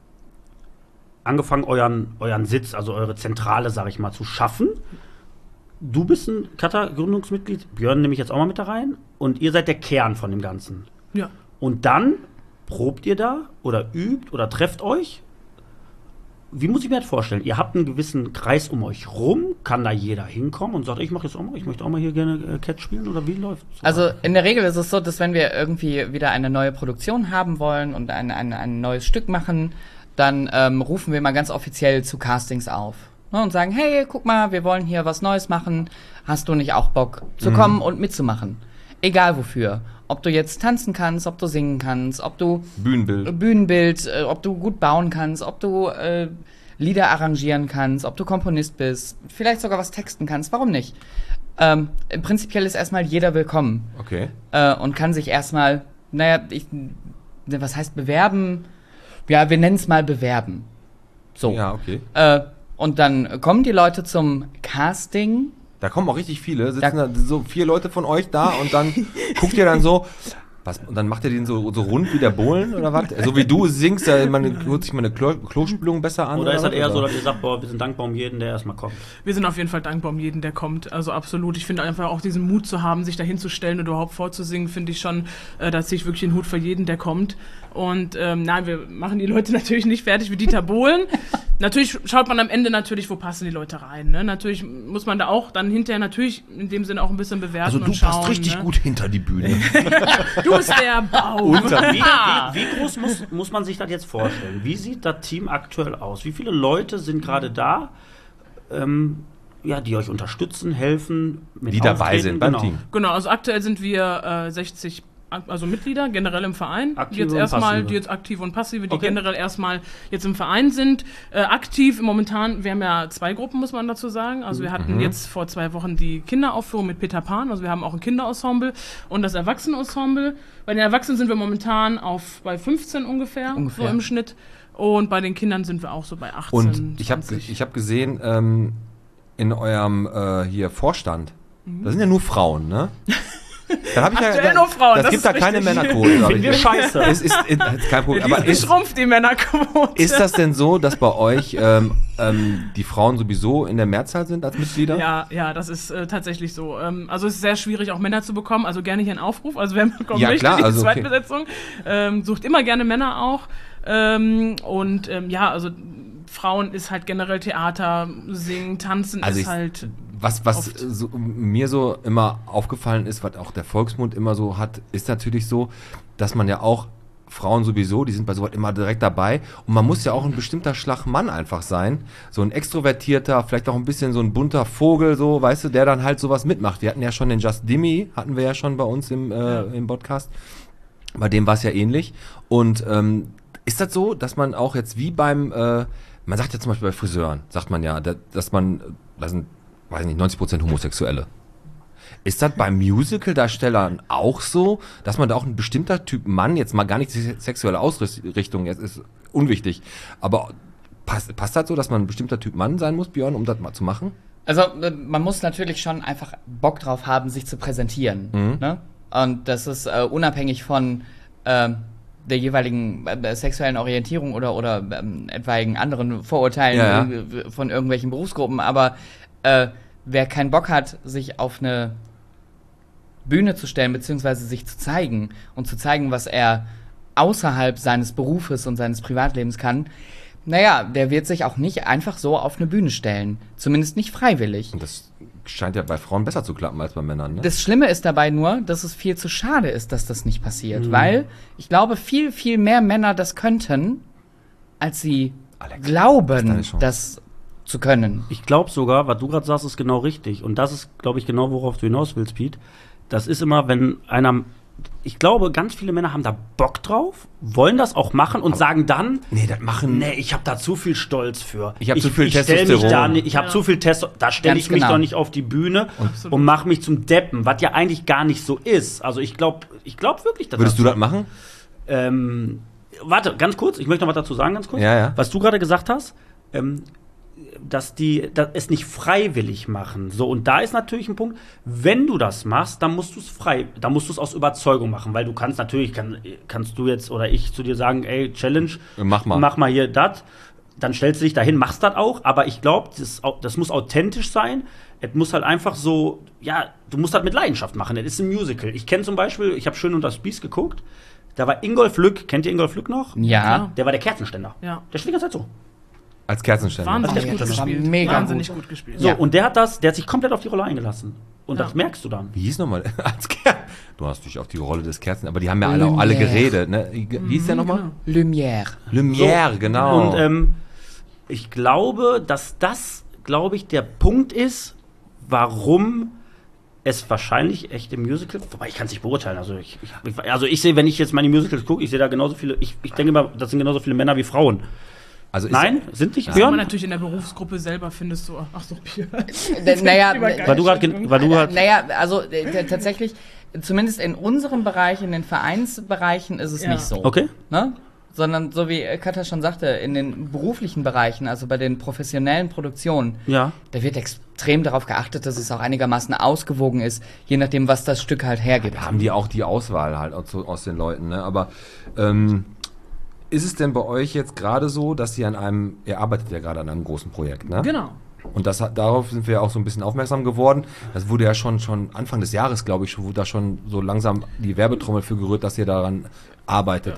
angefangen, euren Sitz, also eure Zentrale, sag ich mal, zu schaffen. Du bist ein Kata-Gründungsmitglied, Björn nehme ich jetzt auch mal mit da rein. Und ihr seid der Kern von dem Ganzen. Ja. Und dann probt ihr da oder übt oder trefft euch. Wie muss ich mir das vorstellen? Ihr habt einen gewissen Kreis um euch rum, kann da jeder hinkommen und sagt, ich mache jetzt auch mal, ich möchte auch mal hier gerne Cat spielen oder wie läuft es? Also in der Regel ist es so, dass wenn wir irgendwie wieder eine neue Produktion haben wollen und ein neues Stück machen, dann rufen wir mal ganz offiziell zu Castings auf. Ne, und sagen, hey, guck mal, wir wollen hier was Neues machen. Hast du nicht auch Bock zu kommen und mitzumachen? Egal wofür. Ob du jetzt tanzen kannst, ob du singen kannst, ob du Bühnenbild, ob du gut bauen kannst, ob du Lieder arrangieren kannst, ob du Komponist bist, vielleicht sogar was texten kannst, warum nicht? Prinzipiell ist erstmal jeder willkommen. Okay. Und kann sich erstmal, was heißt bewerben? Ja, wir nennen es mal bewerben. So. Ja, okay. Und dann kommen die Leute zum Casting. Da kommen auch richtig viele. Sitzen da so 4 Leute von euch da und dann guckt ihr dann so, und dann macht ihr den so rund wie der Bohlen oder was? So wie du singst, hört sich meine Klospülung besser an. Oder ist das eher so, dass ihr sagt, boah, wir sind dankbar um jeden, der erstmal kommt? Wir sind auf jeden Fall dankbar um jeden, der kommt. Also absolut. Ich finde einfach auch diesen Mut zu haben, sich da hinzustellen und überhaupt vorzusingen, finde ich schon, da ziehe ich wirklich den Hut für jeden, der kommt. Und nein, wir machen die Leute natürlich nicht fertig wie Dieter Bohlen. Natürlich schaut man am Ende natürlich, wo passen die Leute rein. Ne? Natürlich muss man da auch dann hinterher natürlich in dem Sinne auch ein bisschen bewerten und schauen. Also du passt richtig gut hinter die Bühne. Du bist der Baum. Wie groß muss man sich das jetzt vorstellen? Wie sieht das Team aktuell aus? Wie viele Leute sind gerade da, die euch unterstützen, helfen, mit die dabei sind beim Team? Genau, also aktuell sind wir 60 Mitglieder generell im Verein, die jetzt aktiv und passive, die generell erstmal jetzt im Verein sind. Aktiv momentan, wir haben ja 2 Gruppen, muss man dazu sagen. Also wir hatten jetzt vor 2 Wochen die Kinderaufführung mit Peter Pan, also wir haben auch ein Kinderensemble und das Erwachsenenensemble. Bei den Erwachsenen sind wir momentan bei 15 ungefähr, so im Schnitt. Und bei den Kindern sind wir auch so bei 18, Und ich 20. hab gesehen, in eurem hier Vorstand, da sind ja nur Frauen, ne? Dann hab ich aktuell nur Frauen, das gibt da keine Männerquote. Finden wir scheiße. Ist kein Problem. Aber schrumpft die Männerquote. Ist das denn so, dass bei euch die Frauen sowieso in der Mehrzahl sind als Mitglieder? Ja, das ist tatsächlich so. Also es ist sehr schwierig, auch Männer zu bekommen. Also gerne hier einen Aufruf. Also wer kommen möchte, die Zweitbesetzung, sucht immer gerne Männer auch. Also Frauen ist halt generell Theater, Singen, Tanzen also ist halt... Was mir so immer aufgefallen ist, was auch der Volksmund immer so hat, ist natürlich so, dass man ja auch Frauen sowieso, die sind bei sowas immer direkt dabei und man muss ja auch ein bestimmter Schlag Mann einfach sein, so ein extrovertierter, vielleicht auch ein bisschen so ein bunter Vogel, so, weißt du, der dann halt sowas mitmacht. Wir hatten ja schon den Just Dimmy, hatten wir ja schon bei uns im Podcast, bei dem war es ja ähnlich und ist das so, dass man auch jetzt wie beim, man sagt ja zum Beispiel bei Friseuren, sagt man ja, dass man, das sind, weiß nicht, 90% Homosexuelle. Ist das bei Musical-Darstellern auch so, dass man da auch ein bestimmter Typ Mann, jetzt mal gar nicht die sexuelle Ausrichtung, jetzt ist unwichtig, aber passt das so, dass man ein bestimmter Typ Mann sein muss, Björn, um das mal zu machen? Also man muss natürlich schon einfach Bock drauf haben, sich zu präsentieren. Ne? Und das ist unabhängig von der jeweiligen sexuellen Orientierung oder etwaigen anderen Vorurteilen von irgendwelchen Berufsgruppen, aber wer keinen Bock hat, sich auf eine Bühne zu stellen, beziehungsweise sich zu zeigen und zu zeigen, was er außerhalb seines Berufes und seines Privatlebens kann, der wird sich auch nicht einfach so auf eine Bühne stellen. Zumindest nicht freiwillig. Und das scheint ja bei Frauen besser zu klappen als bei Männern, ne? Das Schlimme ist dabei nur, dass es viel zu schade ist, dass das nicht passiert. Weil ich glaube, viel, viel mehr Männer das könnten, als sie glauben, das zu können. Ich glaube sogar, was du gerade sagst, ist genau richtig. Und das ist, glaube ich, genau, worauf du hinaus willst, Piet. Das ist immer, wenn einer ich glaube, ganz viele Männer haben da Bock drauf, wollen das auch machen und sagen dann, nee, ich habe da zu viel Stolz für. Ich habe zu viel stell mich Testosteron. da nicht, ich habe zu viel Testosteron, da stelle Ganz ich mich genau. doch nicht auf die Bühne und mache mich zum Deppen, was ja eigentlich gar nicht so ist. Also ich glaube wirklich, dass Würdest du das machen? Warte, ganz kurz, ich möchte noch was dazu sagen, ganz kurz. Ja. Was du gerade gesagt hast, dass es nicht freiwillig machen. So, und da ist natürlich ein Punkt, wenn du das machst, dann musst du es aus Überzeugung machen, weil du kannst natürlich, kannst du jetzt oder ich zu dir sagen, ey, Challenge, Mach mal hier das, dann stellst du dich dahin, machst das auch, aber ich glaube, das muss authentisch sein, es muss halt einfach so, ja, du musst das mit Leidenschaft machen, das ist ein Musical. Ich kenne zum Beispiel, ich habe Schön und das Biest geguckt, da war Ingolf Lück, kennt ihr Ingolf Lück noch? Ja. Der war der Kerzenständer. Ja. Der steht die ganze Zeit so. Als Kerzenständer. Wahnsinnig Ja, gut das war gespielt. mega Wahnsinnig gut. gut gespielt. So, Ja. und der hat sich komplett auf die Rolle eingelassen. Und Ja. das merkst du dann. Wie hieß nochmal? Du hast dich auf die Rolle des Kerzen, aber die haben ja alle geredet, ne? Wie hieß der nochmal? Lumière. Lumière, genau. Und ich glaube, dass das, der Punkt ist, warum es wahrscheinlich echt im Musical, wobei ich kann es nicht beurteilen, also ich sehe, wenn ich jetzt meine Musicals gucke, ich sehe da genauso viele, ich denke immer, das sind genauso viele Männer wie Frauen. Also ist- Nein, sind nicht, Aber Björn? natürlich in der Berufsgruppe selber findest du, ach so, Bier. Naja, Weil also tatsächlich, zumindest in unserem Bereich, in den Vereinsbereichen ist es Ja. nicht so. Okay. Ne? Sondern, so wie Katja schon sagte, in den beruflichen Bereichen, also bei den professionellen Produktionen, Ja. da wird extrem darauf geachtet, dass es auch einigermaßen ausgewogen ist, je nachdem, was das Stück halt hergibt. haben die auch die Auswahl halt aus den Leuten, ne? Aber ist es denn bei euch jetzt gerade so, dass ihr arbeitet ja gerade an einem großen Projekt, ne? Genau. Und darauf sind wir ja auch so ein bisschen aufmerksam geworden. Das wurde ja schon Anfang des Jahres, glaube ich, wurde da schon so langsam die Werbetrommel für gerührt, dass ihr daran arbeitet.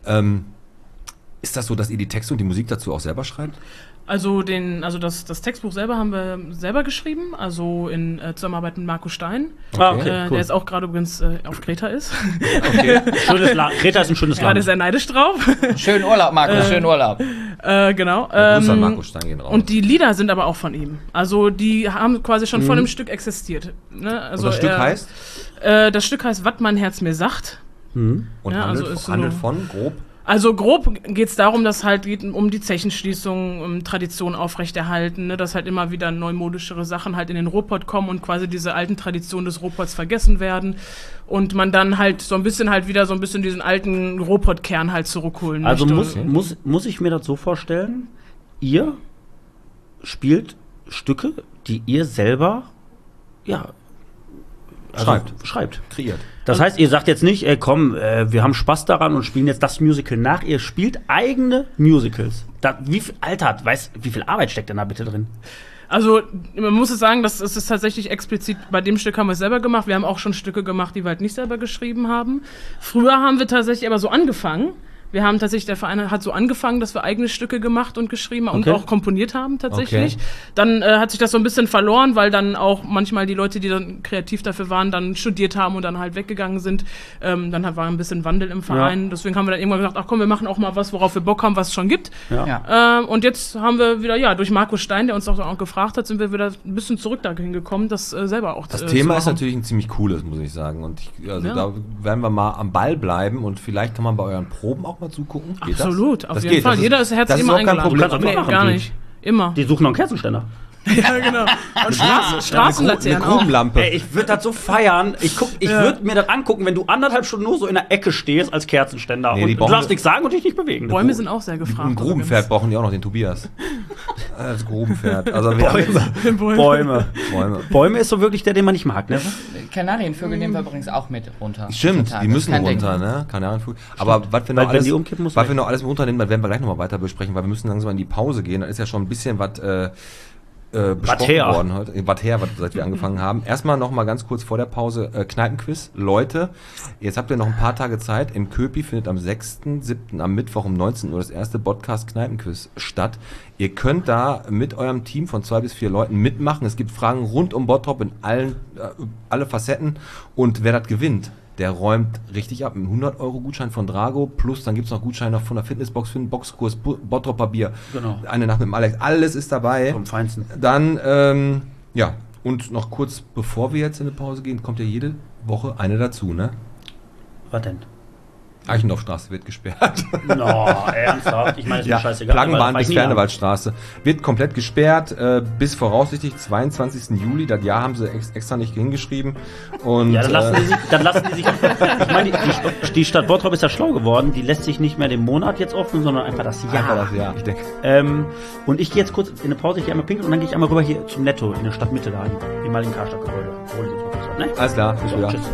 Ist das so, dass ihr die Texte und die Musik dazu auch selber schreibt? Also das Textbuch selber haben wir selber geschrieben, also in Zusammenarbeit mit Marco Stein, Okay, der cool. jetzt auch gerade übrigens auf Kreta ist. Schönes Kreta ist ein schönes Gerade Land. sehr neidisch drauf. Schönen Urlaub, Markus, schönen Urlaub. Genau. Grüße an Marco Stein gehen raus. Und die Lieder sind aber auch von ihm. Also die haben quasi schon vor dem Stück existiert. Ne? Also und das Stück heißt? Das Stück heißt Was mein Herz mir sagt. Und Ja, handelt, also ist handelt so- von, grob? Also grob geht es darum, dass halt geht um die Zechenschließung, um Tradition aufrechterhalten, ne? Dass halt immer wieder neumodischere Sachen halt in den Ruhrpott kommen und quasi diese alten Traditionen des Ruhrpotts vergessen werden und man dann halt so ein bisschen diesen alten Ruhrpott-Kern halt zurückholen Also möchte. muss ich mir das so vorstellen, ihr spielt Stücke, die ihr selber, schreibt. Kreiert. Das heißt, ihr sagt jetzt nicht, ey, komm, wir haben Spaß daran und spielen jetzt das Musical nach. Ihr spielt eigene Musicals. Wie viel Arbeit steckt denn da bitte drin? Also, man muss es sagen, das ist tatsächlich explizit, bei dem Stück haben wir es selber gemacht. Wir haben auch schon Stücke gemacht, die wir halt nicht selber geschrieben haben. Früher haben wir tatsächlich aber so angefangen. Wir haben tatsächlich, der Verein hat so angefangen, dass wir eigene Stücke gemacht und geschrieben und Okay. auch komponiert haben tatsächlich. Okay. Dann hat sich das so ein bisschen verloren, weil dann auch manchmal die Leute, die dann kreativ dafür waren, dann studiert haben und dann halt weggegangen sind. Dann war ein bisschen Wandel im Verein. Deswegen haben wir dann irgendwann gesagt, ach komm, wir machen auch mal was, worauf wir Bock haben, was es schon gibt. Ja. Und jetzt haben wir wieder, durch Markus Stein, der uns auch gefragt hat, sind wir wieder ein bisschen zurück dahin gekommen, das selber auch Das zu Thema ist machen. natürlich ein ziemlich cooles, muss ich sagen. Und Ja. da werden wir mal am Ball bleiben und vielleicht kann man bei euren Proben auch mal zugucken. Geht das? Absolut, auf Das jeden geht. Fall. Das Jeder ist herzlich das ist immer auch kein eingeladen. Problem. Kannst du Nee, machen, gar die- nicht. Immer. Die suchen noch einen Kerzenständer. Ja, genau. Und Straßenlaternen Eine auch. Grubenlampe. Ey, ich würde das so feiern. Ich würde mir das angucken, wenn du 1,5 Stunden nur so in der Ecke stehst als Kerzenständer. Nee, die und du brauchen- darfst nichts sagen und dich nicht bewegen. Bäume sind auch sehr gefragt. Ein Grubenpferd brauchen die auch noch, den Tobias. Das Grubenpferd. Also wir haben Bäume. Bäume. Bäume ist so wirklich der, den man nicht mag, ne? Kanarienvögel nehmen wir übrigens auch mit runter. Stimmt, Total. die Das müssen ist kein Ding. runter, ne? Kanarienvögel. Aber was wir noch Weil wenn alles, die umkippen, muss was weg. wir noch alles mit runternehmen, das werden wir gleich nochmal weiter besprechen, weil wir müssen langsam in die Pause gehen. Da ist ja schon ein bisschen was besprochen her. worden heute. Was her, seit wir angefangen haben. Erstmal noch mal ganz kurz vor der Pause Kneipenquiz. Leute, jetzt habt ihr noch ein paar Tage Zeit. In Köpi findet am 6.7. am Mittwoch um 19 Uhr das erste Podcast Kneipenquiz statt. Ihr könnt da mit eurem Team von 2 bis 4 Leuten mitmachen. Es gibt Fragen rund um Bottrop in alle Facetten. Und wer das gewinnt, der räumt richtig ab. Ein 100-Euro-Gutschein von Drago, plus dann gibt es noch Gutscheine von der Fitnessbox für einen Boxkurs, Bottroper Bier. Genau. Eine Nacht mit dem Alex. Alles ist dabei. Vom Feinsten. Dann, und noch kurz bevor wir jetzt in eine Pause gehen, kommt ja jede Woche eine dazu, ne? Was denn? Eichendorffstraße wird gesperrt. No, ernsthaft? Ich meine, ist mir Ja, scheißegal. Plangenbahn aber das bis war ich nie lang. Fernewaldstraße wird komplett gesperrt bis voraussichtlich 22. Juli. Das Jahr haben sie extra nicht hingeschrieben. Und, Ja, dann lassen die sich ich meine, die Stadt Bottrop ist ja schlau geworden. Die lässt sich nicht mehr den Monat jetzt offen, sondern einfach das Jahr. einfach das Jahr, ich denke. Und ich gehe jetzt kurz in eine Pause, ich gehe einmal pinkeln und dann gehe ich einmal rüber hier zum Netto in der Stadtmitte da, im ehemaligen Karstadtgebäude. Hol ich jetzt mal kurz was, ne? Alles klar, bis So, wieder. tschüss.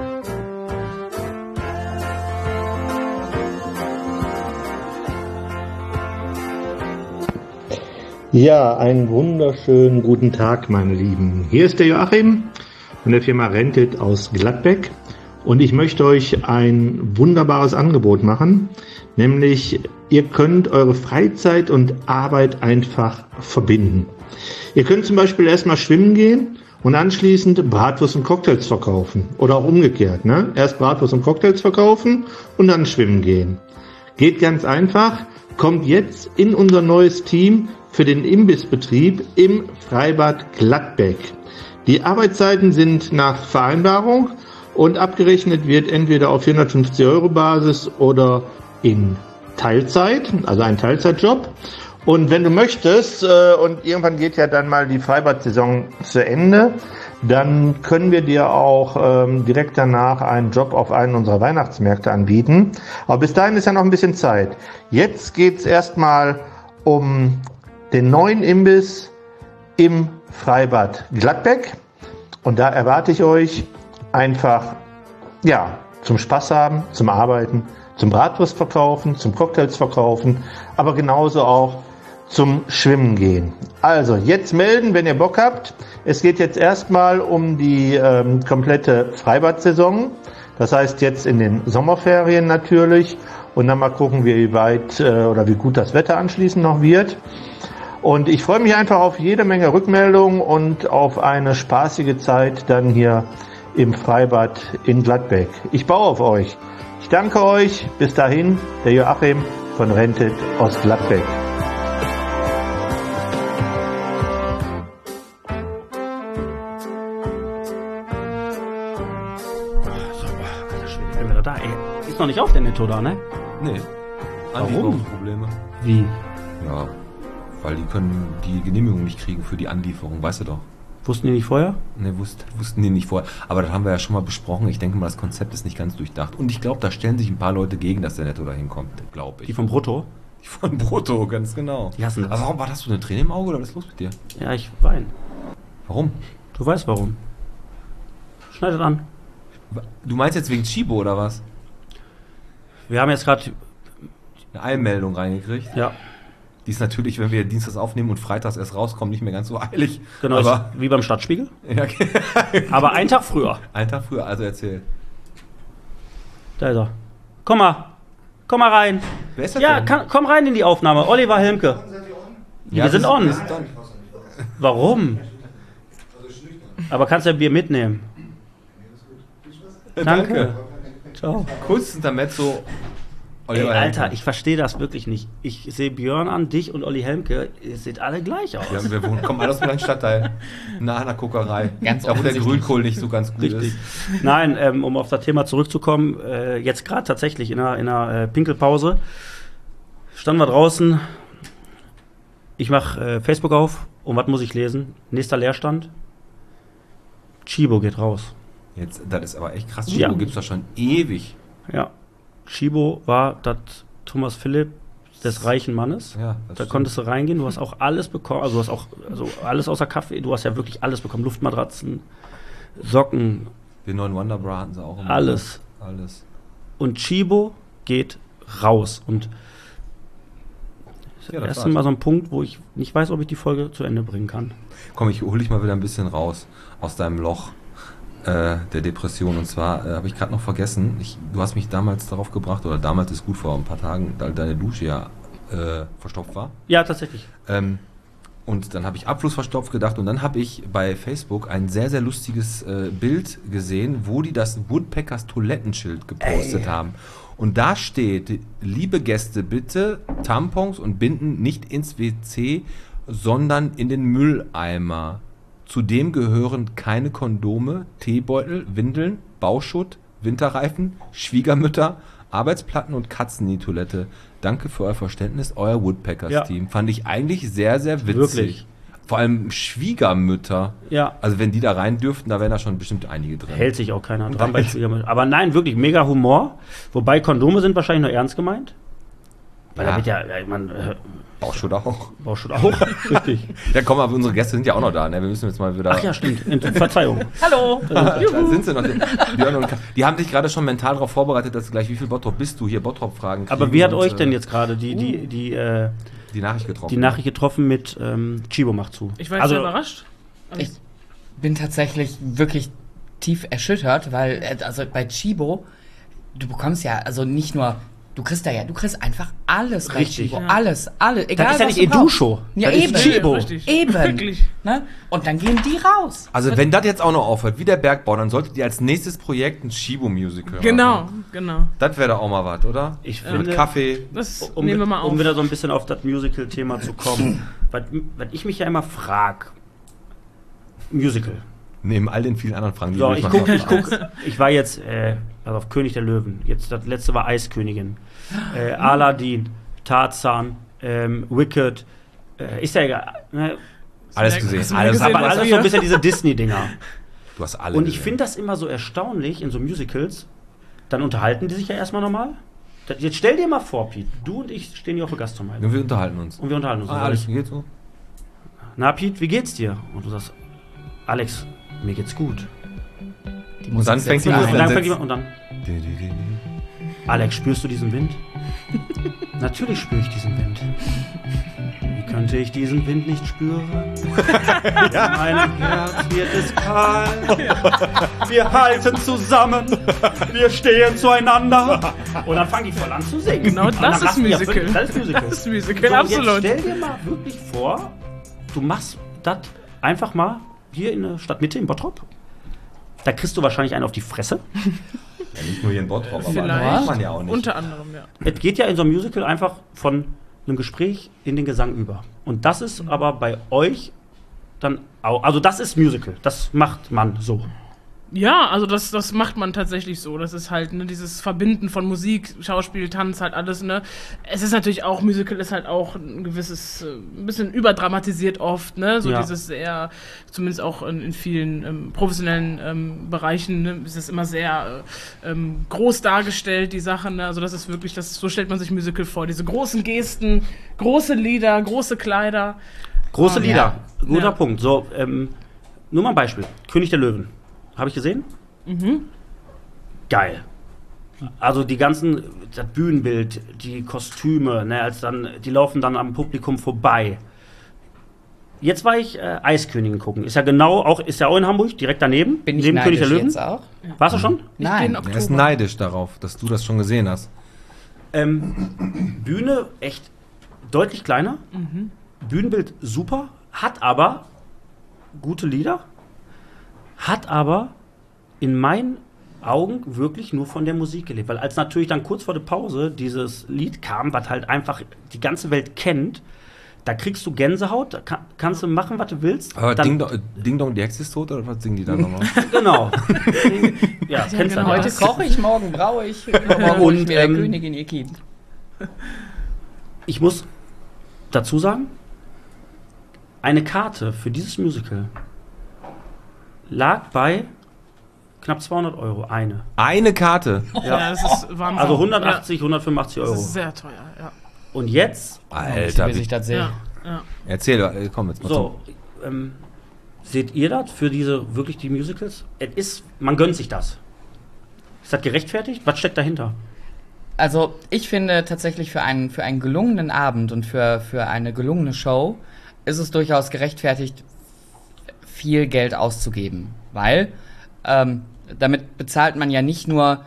Ja, einen wunderschönen guten Tag, meine Lieben. Hier ist der Joachim von der Firma Rented aus Gladbeck und ich möchte euch ein wunderbares Angebot machen, nämlich ihr könnt eure Freizeit und Arbeit einfach verbinden. Ihr könnt zum Beispiel erstmal schwimmen gehen und anschließend Bratwurst und Cocktails verkaufen oder auch umgekehrt, ne? Erst Bratwurst und Cocktails verkaufen und dann schwimmen gehen. Geht ganz einfach, kommt jetzt in unser neues Team für den Imbissbetrieb im Freibad Gladbeck. Die Arbeitszeiten sind nach Vereinbarung und abgerechnet wird entweder auf 450 € Basis oder in Teilzeit, also ein Teilzeitjob. Und wenn du möchtest, und irgendwann geht ja dann mal die Freibad-Saison zu Ende, dann können wir dir auch direkt danach einen Job auf einen unserer Weihnachtsmärkte anbieten. Aber bis dahin ist ja noch ein bisschen Zeit. Jetzt geht's erstmal um den neuen Imbiss im Freibad Gladbeck. Und da erwarte ich euch einfach, ja, zum Spaß haben, zum Arbeiten, zum Bratwurst verkaufen, zum Cocktails verkaufen, aber genauso auch zum Schwimmen gehen. Also jetzt melden, wenn ihr Bock habt. Es geht jetzt erstmal um die komplette Freibad-Saison. Das heißt jetzt in den Sommerferien natürlich. Und dann mal gucken, wie weit oder wie gut das Wetter anschließend noch wird. Und ich freue mich einfach auf jede Menge Rückmeldungen und auf eine spaßige Zeit dann hier im Freibad in Gladbeck. Ich baue auf euch. Ich danke euch. Bis dahin, der Joachim von Rented aus Gladbeck. Ich bin wieder da, ey. Ist noch nicht auf der Netto da, ne? Nee. Warum? Probleme. Wie? Ja, weil die können die Genehmigung nicht kriegen für die Anlieferung, weißt du doch. Wussten die nicht vorher? Ne, wussten die nicht vorher. Aber das haben wir ja schon mal besprochen. Ich denke mal, das Konzept ist nicht ganz durchdacht. Und ich glaube, da stellen sich ein paar Leute gegen, dass der Netto da hinkommt, glaube ich. Die vom Brutto? Die von Brutto, ganz genau. Die hassen das. Aber warum hast du eine Träne im Auge oder was ist los mit dir? Ja, ich weine. Warum? Du weißt warum. Schneidet an. Du meinst jetzt wegen Chibo oder was? Wir haben jetzt gerade, Eine Eilmeldung reingekriegt. ja, Die ist natürlich, wenn wir dienstags aufnehmen und freitags erst rauskommen, nicht mehr ganz so eilig. genau, Aber, ist wie beim Stadtspiegel. ja, okay. Aber einen Tag früher. Einen Tag früher, also erzähl. Da ist er. Komm mal rein. Wer ist das Ja, denn? komm rein in die Aufnahme. Oliver Helmke. Ja, wir sind on. Wir sind on. Warum? Aber kannst ja Bier mitnehmen. Danke. Ciao. Kurz Intermezzo. Ey, Oliver Alter, Helmke. ich verstehe das wirklich nicht. Ich sehe Björn an, dich und Olli Helmke. Ihr seht alle gleich aus. Wir kommen alle aus dem Stadtteil. Nach einer Kokerei. Ganz da, wo der offensichtlich. Grünkohl nicht so ganz gut Richtig. ist. Nein, um auf das Thema zurückzukommen, jetzt gerade tatsächlich in einer Pinkelpause standen wir draußen. Ich mache Facebook auf und was muss ich lesen? Nächster Leerstand. Chibo geht raus. Jetzt, das ist aber echt krass. Ja. Chibo gibt's doch schon ewig. Ja. Chibo war das Thomas Philipp des reichen Mannes. Ja, das Da stimmt. konntest du reingehen, du hast auch alles bekommen, also du hast auch alles außer Kaffee, du hast ja wirklich alles bekommen, Luftmatratzen, Socken, Den neuen Wonderbra hatten sie auch immer. alles. Alles. Und Chibo geht raus. Und Ja, das das ist war's. mal so ein Punkt, wo ich nicht weiß, ob ich die Folge zu Ende bringen kann. Komm, ich hole dich mal wieder ein bisschen raus aus deinem Loch der Depression. Und zwar habe ich gerade noch vergessen, du hast mich damals darauf gebracht, oder damals ist gut, vor ein paar Tagen, da deine Dusche ja verstopft war. Ja, tatsächlich. Und dann habe ich Abfluss verstopft gedacht und dann habe ich bei Facebook ein sehr, sehr lustiges Bild gesehen, wo die das Woodpeckers Toilettenschild gepostet haben. Und da steht, liebe Gäste, bitte Tampons und Binden nicht ins WC, sondern in den Mülleimer. Zudem gehören keine Kondome, Teebeutel, Windeln, Bauschutt, Winterreifen, Schwiegermütter, Arbeitsplatten und Katzen in die Toilette. Danke für euer Verständnis, euer Woodpeckers-Team. Fand ich eigentlich sehr, sehr witzig. Wirklich. Vor allem Schwiegermütter. Ja. Also wenn die da rein dürften, da wären da schon bestimmt einige drin. Hält sich auch keiner dran bei Schwiegermüttern. Aber nein, wirklich mega Humor. Wobei Kondome sind wahrscheinlich nur ernst gemeint. Weil Ja. da wird ja, man, Bauchschuld auch. Bauschut auch. Richtig. Ja, komm, aber unsere Gäste sind ja auch noch da. Ne? Wir müssen jetzt mal wieder... Ach ja, stimmt. Verzeihung. Hallo! Da sind sie noch. Die haben dich gerade schon mental darauf vorbereitet, dass gleich, wie viel Bottrop bist du hier? Bottrop-Fragen kriegen. Aber wie hat und, euch denn jetzt gerade die Nachricht getroffen? die Nachricht getroffen mit Chibo macht zu? Ich war jetzt sehr überrascht. Also, Ich bin tatsächlich wirklich tief erschüttert, weil also bei Chibo, du bekommst ja also nicht nur, du kriegst einfach alles bei Richtig. Chibo, Ja. alles, egal Das ist ja was nicht du brauchst. Educho. Ja, Das ist eben. Chibo. Richtig. Eben. Wirklich. Ne? Und dann gehen die raus. Also wenn das jetzt auch noch aufhört, wie der Bergbau, dann solltet ihr als nächstes Projekt ein Shibo-Musical Genau, machen. genau. Das wäre doch auch mal was, oder? Ich Mit finde, Kaffee. Das um, nehmen wir mal auf. um wieder so ein bisschen auf das Musical-Thema zu kommen. was ich mich ja immer frage, Musical. Neben all den vielen anderen Fragen, die So, ihr ich mich guck, mal ich war jetzt auf König der Löwen. Jetzt das letzte war Eiskönigin. Aladdin, Tarzan, Wicked. Ist ja egal. Ne? Alles Hast gesehen. du mir Alles, gesehen, Aber was alles wir- so ein bisschen diese Disney-Dinger. du hast alle Und ich gesehen. finde das immer so erstaunlich in so Musicals. Dann unterhalten die sich ja erstmal normal. Jetzt stell dir mal vor, Pete, du und ich stehen hier auf der Gastvermeidung. Und wir unterhalten uns. Und wir unterhalten uns. Alles geht so. Na, Pete, wie geht's dir? Und du sagst, Alex, mir geht's gut. Die Und dann fängt die setzt Musik ein. an. Und dann, fängt jemand- und dann, Alex, spürst du diesen Wind? Natürlich spüre ich diesen Wind. Wie könnte ich diesen Wind nicht spüren? In meinem Herz wird es kalt. Wir halten zusammen. Wir stehen zueinander. Und dann fangen die voll an zu singen. Genau, Und dann das ist lachen die ja Musical. wirklich- Das ist Musical. Das ist Musical, So, und absolut. Jetzt stell dir mal wirklich vor, du machst das einfach mal hier in der Stadtmitte in Bottrop. Da kriegst du wahrscheinlich einen auf die Fresse. Ja, nicht nur hier in Bottrop, aber Vielleicht. das macht man ja auch nicht. Unter anderem, ja. Es geht ja in so einem Musical einfach von einem Gespräch in den Gesang über. Und das ist aber bei euch dann auch, also das ist Musical, das macht man so. Ja, also das macht man tatsächlich so. Das ist halt, ne, dieses Verbinden von Musik, Schauspiel, Tanz, halt alles, ne. Es ist natürlich auch, Musical ist halt auch ein gewisses, ein bisschen überdramatisiert oft, ne. So Ja. dieses sehr, zumindest auch in vielen professionellen Bereichen, ne, ist es immer sehr groß dargestellt, die Sachen, ne. Also das ist wirklich, so stellt man sich Musical vor. Diese großen Gesten, große Lieder, große Kleider. Große Oh, Lieder, ja. guter Ja. Punkt. So, nur mal ein Beispiel. König der Löwen. Habe ich gesehen? Geil. Also die ganzen, das Bühnenbild, die Kostüme, ne, die laufen dann am Publikum vorbei. Jetzt war ich Eiskönigin gucken. Ist ja auch in Hamburg, direkt daneben. Bin ich neben König der neidisch Löwen. jetzt auch? Warst du schon? Ich Nein. gehe in Er ist Oktober. neidisch darauf, dass du das schon gesehen hast. Bühne echt deutlich kleiner. Bühnenbild super, hat aber gute Lieder, hat aber in meinen Augen wirklich nur von der Musik gelebt. Weil als natürlich dann kurz vor der Pause dieses Lied kam, was halt einfach die ganze Welt kennt, da kriegst du Gänsehaut, da kannst du machen, was du willst. Aber Dann- Ding Dong, die Hexe ist tot, oder was singen die dann nochmal? Genau. Ja, kennst du genau. ja. Heute koche ich, morgen braue ich, übermorgen hole ich Und, mir der ähm, Königin ihr Kind. Ich muss dazu sagen, eine Karte für dieses Musical lag bei knapp 200 €. Eine. Eine Karte. Ja, das ist Wahnsinn. Also 180, 185 Ja, das Euro. ist sehr teuer, ja. Und jetzt, Alter, Bis ich das sehe. Ja, ja. erzähl, komm jetzt mal so, seht ihr das für wirklich die Musicals? Man gönnt sich das. Ist das gerechtfertigt? Was steckt dahinter? Also ich finde tatsächlich für einen gelungenen Abend und für eine gelungene Show ist es durchaus gerechtfertigt, viel Geld auszugeben. Weil damit bezahlt man ja nicht nur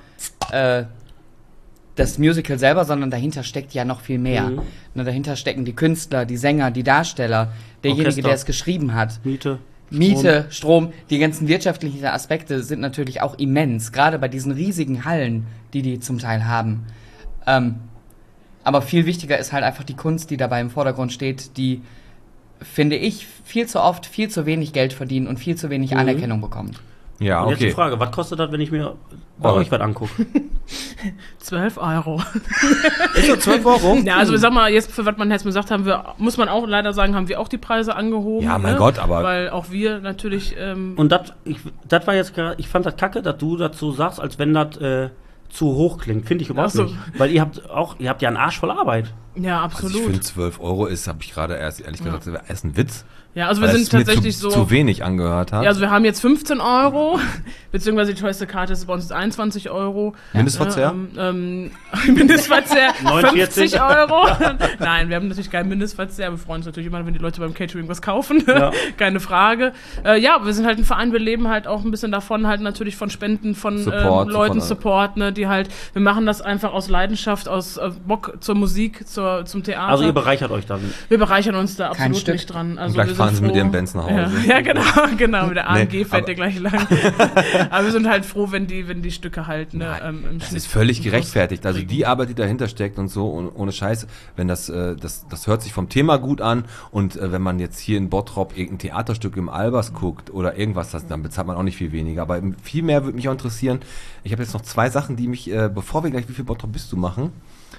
das Musical selber, sondern dahinter steckt ja noch viel mehr. Mhm. Ne, dahinter stecken die Künstler, die Sänger, die Darsteller, derjenige, Orchester. der es geschrieben hat. Miete, Strom, die ganzen wirtschaftlichen Aspekte sind natürlich auch immens, gerade bei diesen riesigen Hallen, die zum Teil haben. Aber viel wichtiger ist halt einfach die Kunst, die dabei im Vordergrund steht, die, finde ich, viel zu oft viel zu wenig Geld verdienen und viel zu wenig Anerkennung bekommt. Ja, Und jetzt die okay. Frage, was kostet das, wenn ich mir bei Oh. euch was angucke? 12 €. Ist so 12 Euro? Ja, also sag mal, jetzt für was man jetzt gesagt haben, muss man auch leider sagen, haben wir auch die Preise angehoben. Ja, mein ne? Gott, aber- Weil auch wir natürlich. Und das war jetzt gerade, ich fand das kacke, dass du dazu sagst, als wenn das zu hoch klingt. Finde ich überhaupt Ach so. nicht. Weil ihr habt ja einen Arsch voll Arbeit. Ja, Also absolut. ich finde 12 Euro ist, habe ich gerade erst ehrlich gesagt, ist ein Witz. Ja, also wir Weil sind es mir tatsächlich zu wenig angehört hat. Ja, also wir haben jetzt 15 €, beziehungsweise die teuerste Karte ist bei uns 21 €. Mindestverzehr? Mindestverzehr 49. 50 €. Nein, wir haben natürlich keinen Mindestverzehr. Wir freuen uns natürlich immer, wenn die Leute beim Catering was kaufen. Ja. Keine Frage. Ja, wir sind halt ein Verein, wir leben halt auch ein bisschen davon, halt natürlich von Spenden, von Support, Leuten, von- Support, ne, die halt, wir machen das einfach aus Leidenschaft, aus Bock zur Musik, zum Theater. Also ihr bereichert euch dann. Wir bereichern uns da Kein absolut Stück. nicht dran. Also Und gleich wir fahren sind sie mit froh. ihrem Benz nach Hause. Ja, genau, mit der AMG Nee, fährt aber- der gleich lang. Aber wir sind halt froh, wenn die Stücke halt ne, im Das Schnitt ist völlig gerechtfertigt. Also die Arbeit, die dahinter steckt und so, und ohne Scheiß, wenn das hört sich vom Thema gut an und wenn man jetzt hier in Bottrop irgendein Theaterstück im Albers guckt oder irgendwas, dann bezahlt man auch nicht viel weniger. Aber viel mehr würde mich auch interessieren. Ich habe jetzt noch 2 Sachen, die mich, bevor wir gleich Wie viel Bottrop bist du machen,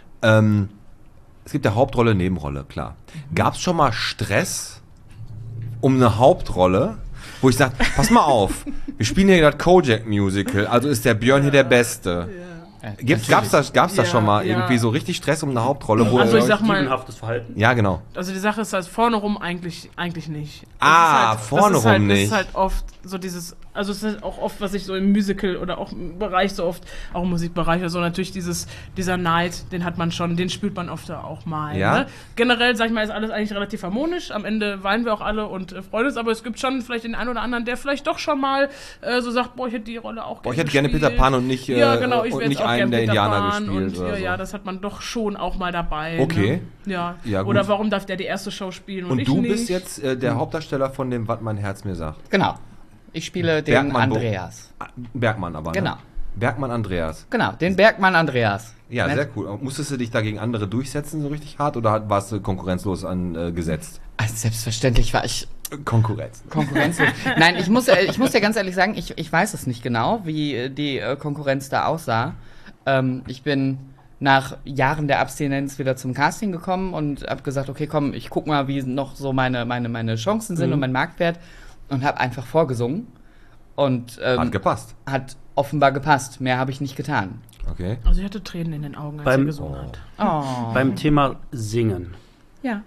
es gibt ja Hauptrolle, Nebenrolle, klar. Gab es schon mal Stress um eine Hauptrolle, wo ich sage, pass mal auf, wir spielen hier das Kojak-Musical, also ist der Björn hier der Beste. Gab's da schon mal Ja. irgendwie so richtig Stress um eine Hauptrolle? Wo Also ihr ich sag euch- mal, Dievenhaftes Verhalten. ja, genau. also die Sache ist halt vorne rum eigentlich nicht. Ah, Das ist vorne das ist halt, rum Das nicht. ist halt oft so dieses, also es ist auch oft, was ich so im Musical oder auch im Bereich so oft, auch im Musikbereich, also natürlich dieser Neid, den hat man schon, den spürt man oft auch mal. Ja. Ne? Generell, sag ich mal, ist alles eigentlich relativ harmonisch, am Ende weinen wir auch alle und freuen uns, aber es gibt schon vielleicht den einen oder anderen, der vielleicht doch schon mal so sagt, boah, ich hätte die Rolle auch Boah, ich hätte gerne Peter gespielt. Pan und nicht, Ja, genau, ich und wäre nicht jetzt auch einen gerne der Peter Indianer Pan gespielt. und oder so. ja, das hat man doch schon auch mal dabei. Okay. Ne? Ja. Ja, gut. Oder warum darf der die erste Show spielen und Und ich du nicht? bist jetzt der Hauptdarsteller von dem, was mein Herz mir sagt. Genau. Ich spiele den Bergmann- Andreas. Bergmann aber, ne? Genau. Bergmann Andreas. Genau, den Bergmann Andreas. Ja, Ne? sehr cool. Musstest du dich da gegen andere durchsetzen, so richtig hart, oder warst du konkurrenzlos gesetzt? Also selbstverständlich war ich Konkurrenz. konkurrenzlos. Nein, ich muss ja ganz ehrlich sagen, ich weiß es nicht genau, wie die Konkurrenz da aussah. Ich bin nach Jahren der Abstinenz wieder zum Casting gekommen und habe gesagt, okay, komm, ich guck mal, wie noch so meine Chancen sind und mein Marktwert, und habe einfach vorgesungen. Und Hat gepasst. hat offenbar gepasst. Mehr habe ich nicht getan. Okay. Also ich hatte Tränen in den Augen, als Beim- er gesungen hat. Oh. Beim Thema Singen. Ja.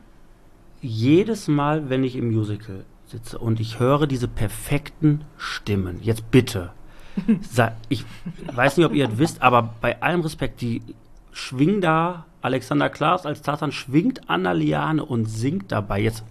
Jedes Mal, wenn ich im Musical sitze und ich höre diese perfekten Stimmen, jetzt bitte, ich weiß nicht, ob ihr es wisst, aber bei allem Respekt, die schwingen da, Alexander Klaas als Tarzan schwingt an der Liane und singt dabei. Jetzt,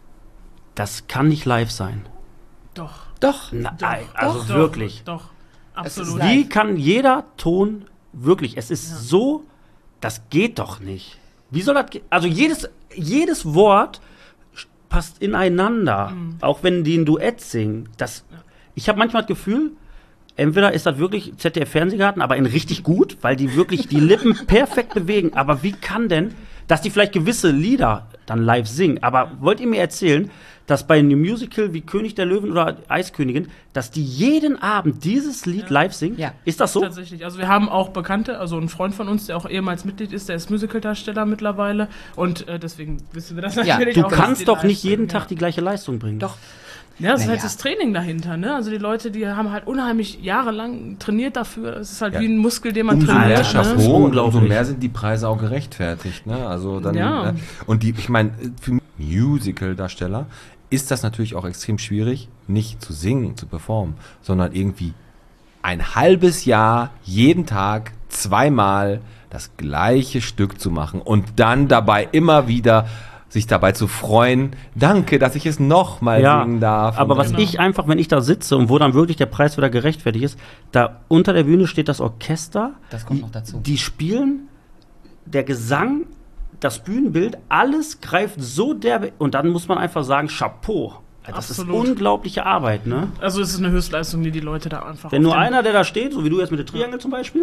das kann nicht live sein. Doch. Doch. Nein, also Doch, wirklich. Doch. Es Absolut. ist Wie kann jeder Ton wirklich, es ist so, das geht doch nicht. Wie soll das gehen? Also jedes Wort passt ineinander, auch wenn die ein Duett singen. Ich habe manchmal das Gefühl, entweder ist das wirklich ZDF-Fernsehgarten, aber in richtig gut, weil die wirklich die Lippen perfekt bewegen. Aber wie kann denn, dass die vielleicht gewisse Lieder dann live singen, aber wollt ihr mir erzählen, dass bei einem Musical wie König der Löwen oder Eiskönigin, dass die jeden Abend dieses Lied live singen? Ja. Ist das so? Tatsächlich. Also wir haben auch Bekannte, also ein Freund von uns, der auch ehemals Mitglied ist, der ist Musicaldarsteller mittlerweile und deswegen wissen wir das Ja, natürlich Du auch. dass die kannst doch live nicht jeden singen, Tag die gleiche Leistung bringen. Doch. Ja, das ist halt Naja. das Training dahinter, ne? Also die Leute, die haben halt unheimlich jahrelang trainiert dafür. Es ist halt Ja. wie ein Muskel, den man Umso trainiert. mehr Alter, Chapeau das ist und umso unglaublich. mehr sind die Preise auch gerechtfertigt. Ne? Also dann, Ja. Und ich meine, für Musical-Darsteller ist das natürlich auch extrem schwierig, nicht zu singen, zu performen, sondern irgendwie ein halbes Jahr, jeden Tag, zweimal das gleiche Stück zu machen und dann dabei immer wieder sich dabei zu freuen, danke, dass ich es nochmal singen darf. aber Und was dann- ich einfach, wenn ich da sitze und wo dann wirklich der Preis wieder gerechtfertigt ist, da unter der Bühne steht das Orchester. Das kommt noch dazu. Die spielen, der Gesang, das Bühnenbild, alles greift so derbe. Und dann muss man einfach sagen, Chapeau. Das Absolut. ist unglaubliche Arbeit, ne? Also es ist eine Höchstleistung, die Leute da einfach Wenn auf nur den- einer, der da steht, so wie du jetzt mit der Triangel zum Beispiel,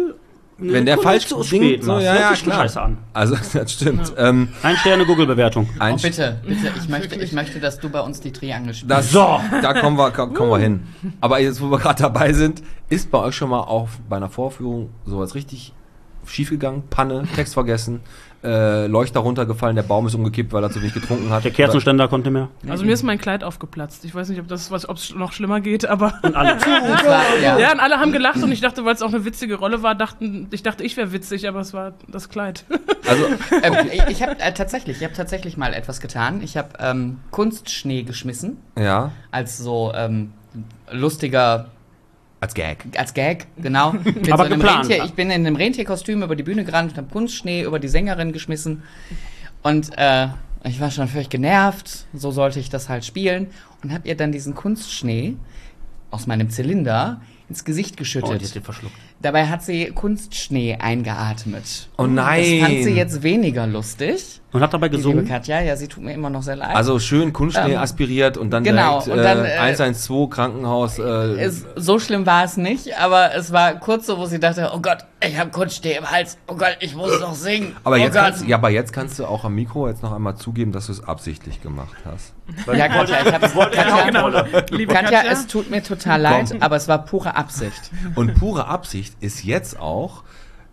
Wenn der Guck falsch nicht so singt, spät, so, Mars. ja, Hört ja, sich klar. scheiße an. Also, das stimmt. 1 Sterne Google-Bewertung. Ein Oh, bitte, ich möchte, dass du bei uns die Triangel spielst. Das, da kommen wir hin. Aber jetzt, wo wir gerade dabei sind, ist bei euch schon mal auch bei einer Vorführung sowas richtig schiefgegangen? Panne, Text vergessen, Leuchter runtergefallen, der Baum ist umgekippt, weil er zu wenig getrunken hat. Der Kerzenständer konnte mehr. Also mir ist mein Kleid aufgeplatzt. Ich weiß nicht, ob es noch schlimmer geht, aber Und alle. ja, und alle haben gelacht und ich dachte, weil es auch eine witzige Rolle war, ich dachte, ich wäre witzig, aber es war das Kleid. Also, Ich habe tatsächlich mal etwas getan. Ich habe Kunstschnee geschmissen, ja, als so lustiger, als Gag. als Gag, genau. Mit Aber so einem geplant. Rentier, ich bin in einem Rentierkostüm über die Bühne gerannt und habe Kunstschnee über die Sängerin geschmissen. Und ich war schon völlig genervt, so sollte ich das halt spielen. Und habe ihr dann diesen Kunstschnee aus meinem Zylinder ins Gesicht Oh, geschüttet. die hat den verschluckt. Dabei hat sie Kunstschnee eingeatmet. Oh nein. Das fand sie jetzt weniger lustig. Und hat dabei Die liebe gesungen. Katja, ja, sie tut mir immer noch sehr leid. Also schön Kunstschnee aspiriert und dann genau, direkt und dann, 112 Krankenhaus. So schlimm war es nicht, aber es war kurz so, wo sie dachte, oh Gott, ich habe Kunstschnee im Hals, oh Gott, ich muss noch singen. Aber oh jetzt kannst du auch am Mikro jetzt noch einmal zugeben, dass du es absichtlich gemacht hast. Ja, Katja, ich hab's, Liebe Katja, es tut mir total leid, aber es war pure Absicht. Und pure Absicht ist jetzt auch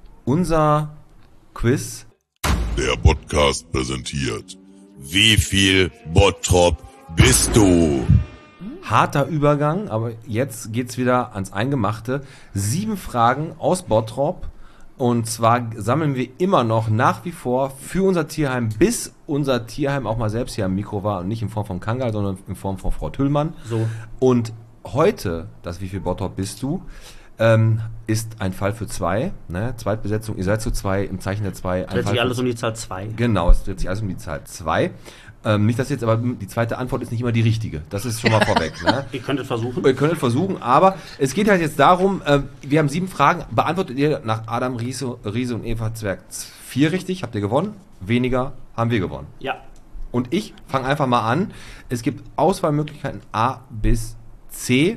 unser Quiz. Der Podcast präsentiert. Wie viel Bottrop bist du? Harter Übergang, aber jetzt geht's wieder ans Eingemachte. 7 Fragen aus Bottrop. Und zwar sammeln wir immer noch nach wie vor für unser Tierheim, bis unser Tierheim auch mal selbst hier am Mikro war und nicht in Form von Kangal, sondern in Form von Frau Tüllmann. So. Und heute, das Wie viel Bottrop bist du, ist ein Fall für 2. Ne? Zweitbesetzung, ihr seid zu 2, im Zeichen der 2. Dreht sich alles um die Zahl 2. Genau, es dreht sich alles um die Zahl 2. Nicht, dass jetzt aber die zweite Antwort ist nicht immer die richtige. Das ist schon mal vorweg. Ne? Ihr könntet versuchen. Ihr könnt es versuchen, aber es geht halt jetzt darum, wir haben 7 Fragen. Beantwortet ihr nach Adam Riese und Eva Zwerg 4 richtig? Habt ihr gewonnen? Weniger haben wir gewonnen. Ja. Und ich fange einfach mal an. Es gibt Auswahlmöglichkeiten A bis C.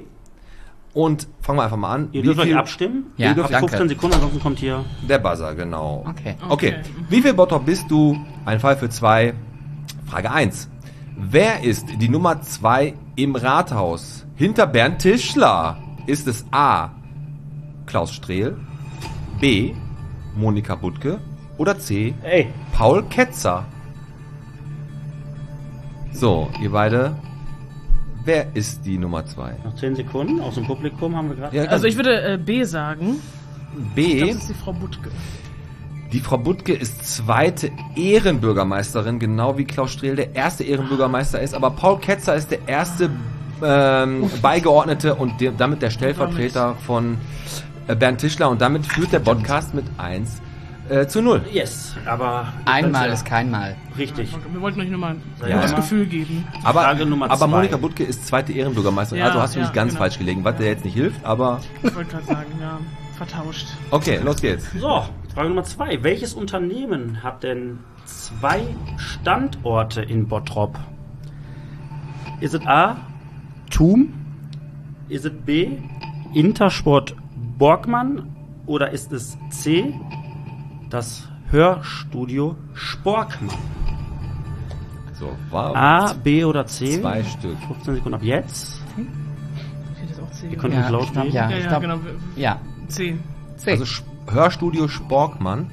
Und fangen wir einfach mal an. Ihr dürft euch abstimmen. Ja, Ihr dürft danke. 15 Sekunden, ansonsten kommt hier. Der Buzzer, genau. Okay. Okay. Wie viel Bottrop bist du? Ein Fall für 2. Frage 1. Wer ist die Nummer 2 im Rathaus? Hinter Bernd Tischler. Ist es A. Klaus Strehl, B. Monika Butke oder C. Ey, Paul Ketzer? So, ihr beide. Wer ist die Nummer 2? noch 10 Sekunden aus dem Publikum haben wir gerade. Ja, Also ich würde B sagen. B. Das ist die Frau Butke. Die Frau Butke ist zweite Ehrenbürgermeisterin, genau wie Klaus Strehl der erste Ehrenbürgermeister ist. Aber Paul Ketzer ist der erste Beigeordnete und damit der Stellvertreter von Bernd Tischler. Und damit führt der Podcast mit 1:0. Yes, aber. Einmal ist kein Mal. Richtig. Wir wollten euch nur mal Ja. das Gefühl geben. Frage Nummer Aber 2. Monika Butke ist zweite Ehrenbürgermeisterin, Ja, also hast du ja, nicht ganz genau. falsch gelegen, was dir jetzt nicht hilft, aber Ich wollte gerade sagen, ja, vertauscht. okay, los geht's. So, Frage Nummer 2. Welches Unternehmen hat denn 2 Standorte in Bottrop? Ist es A. TUM? Ist es B. Intersport Borgmann? Oder ist es C. das Hörstudio Sporkmann? So, wow. A, B oder C? 2 Stück. 15 Sekunden ab jetzt. Ich hätte jetzt auch C. Ihr könnt Ja, nicht laut ich glaub, reden. ja. Ja, ich ja, glaub- genau. Ja. C. C. Also Hörstudio Sporkmann.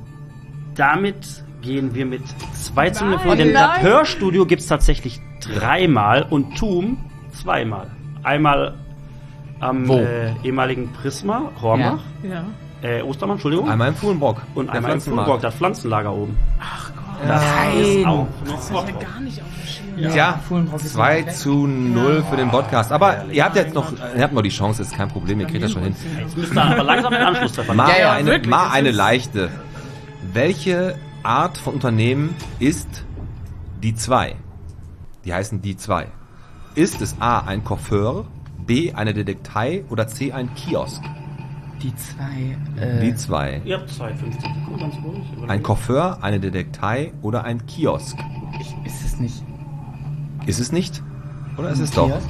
Damit gehen wir mit 2:0 Nein. vor. Denn Oh das nein. Hörstudio gibt es tatsächlich 3-mal und TUM 2-mal. Einmal am Wo? ehemaligen Prisma, Hormach, Ostermann, Entschuldigung. Einmal im Fuhlenbrock. und der einmal im Pflanzenmarkt. Fuhlburg, das Pflanzenlager oben. Ach Gott. Das ist auch noch Das ist ja gar nicht auf dem Schirm. Tja, Fuhlenbrock ist 2:0 für den Podcast. Aber ihr habt jetzt noch, die Chance, ist kein Problem, ihr kriegt das schon hin. Jetzt müsst ihr aber langsam den Anschluss treffen. Mal, Ja, ja, eine, wirklich, mal das eine ist- leichte. Welche Art von Unternehmen ist die 2? Die heißen die 2. Ist es A, ein Coiffeur, B, eine Detektei oder C, ein Kiosk? Die 2. Die 2. Ihr habt Zeit, 15 Sekunden, ganz ruhig. Ein Coiffeur, eine Detektei oder ein Kiosk? Ist es nicht? Ist es nicht? Oder ist es doch? Kiosk?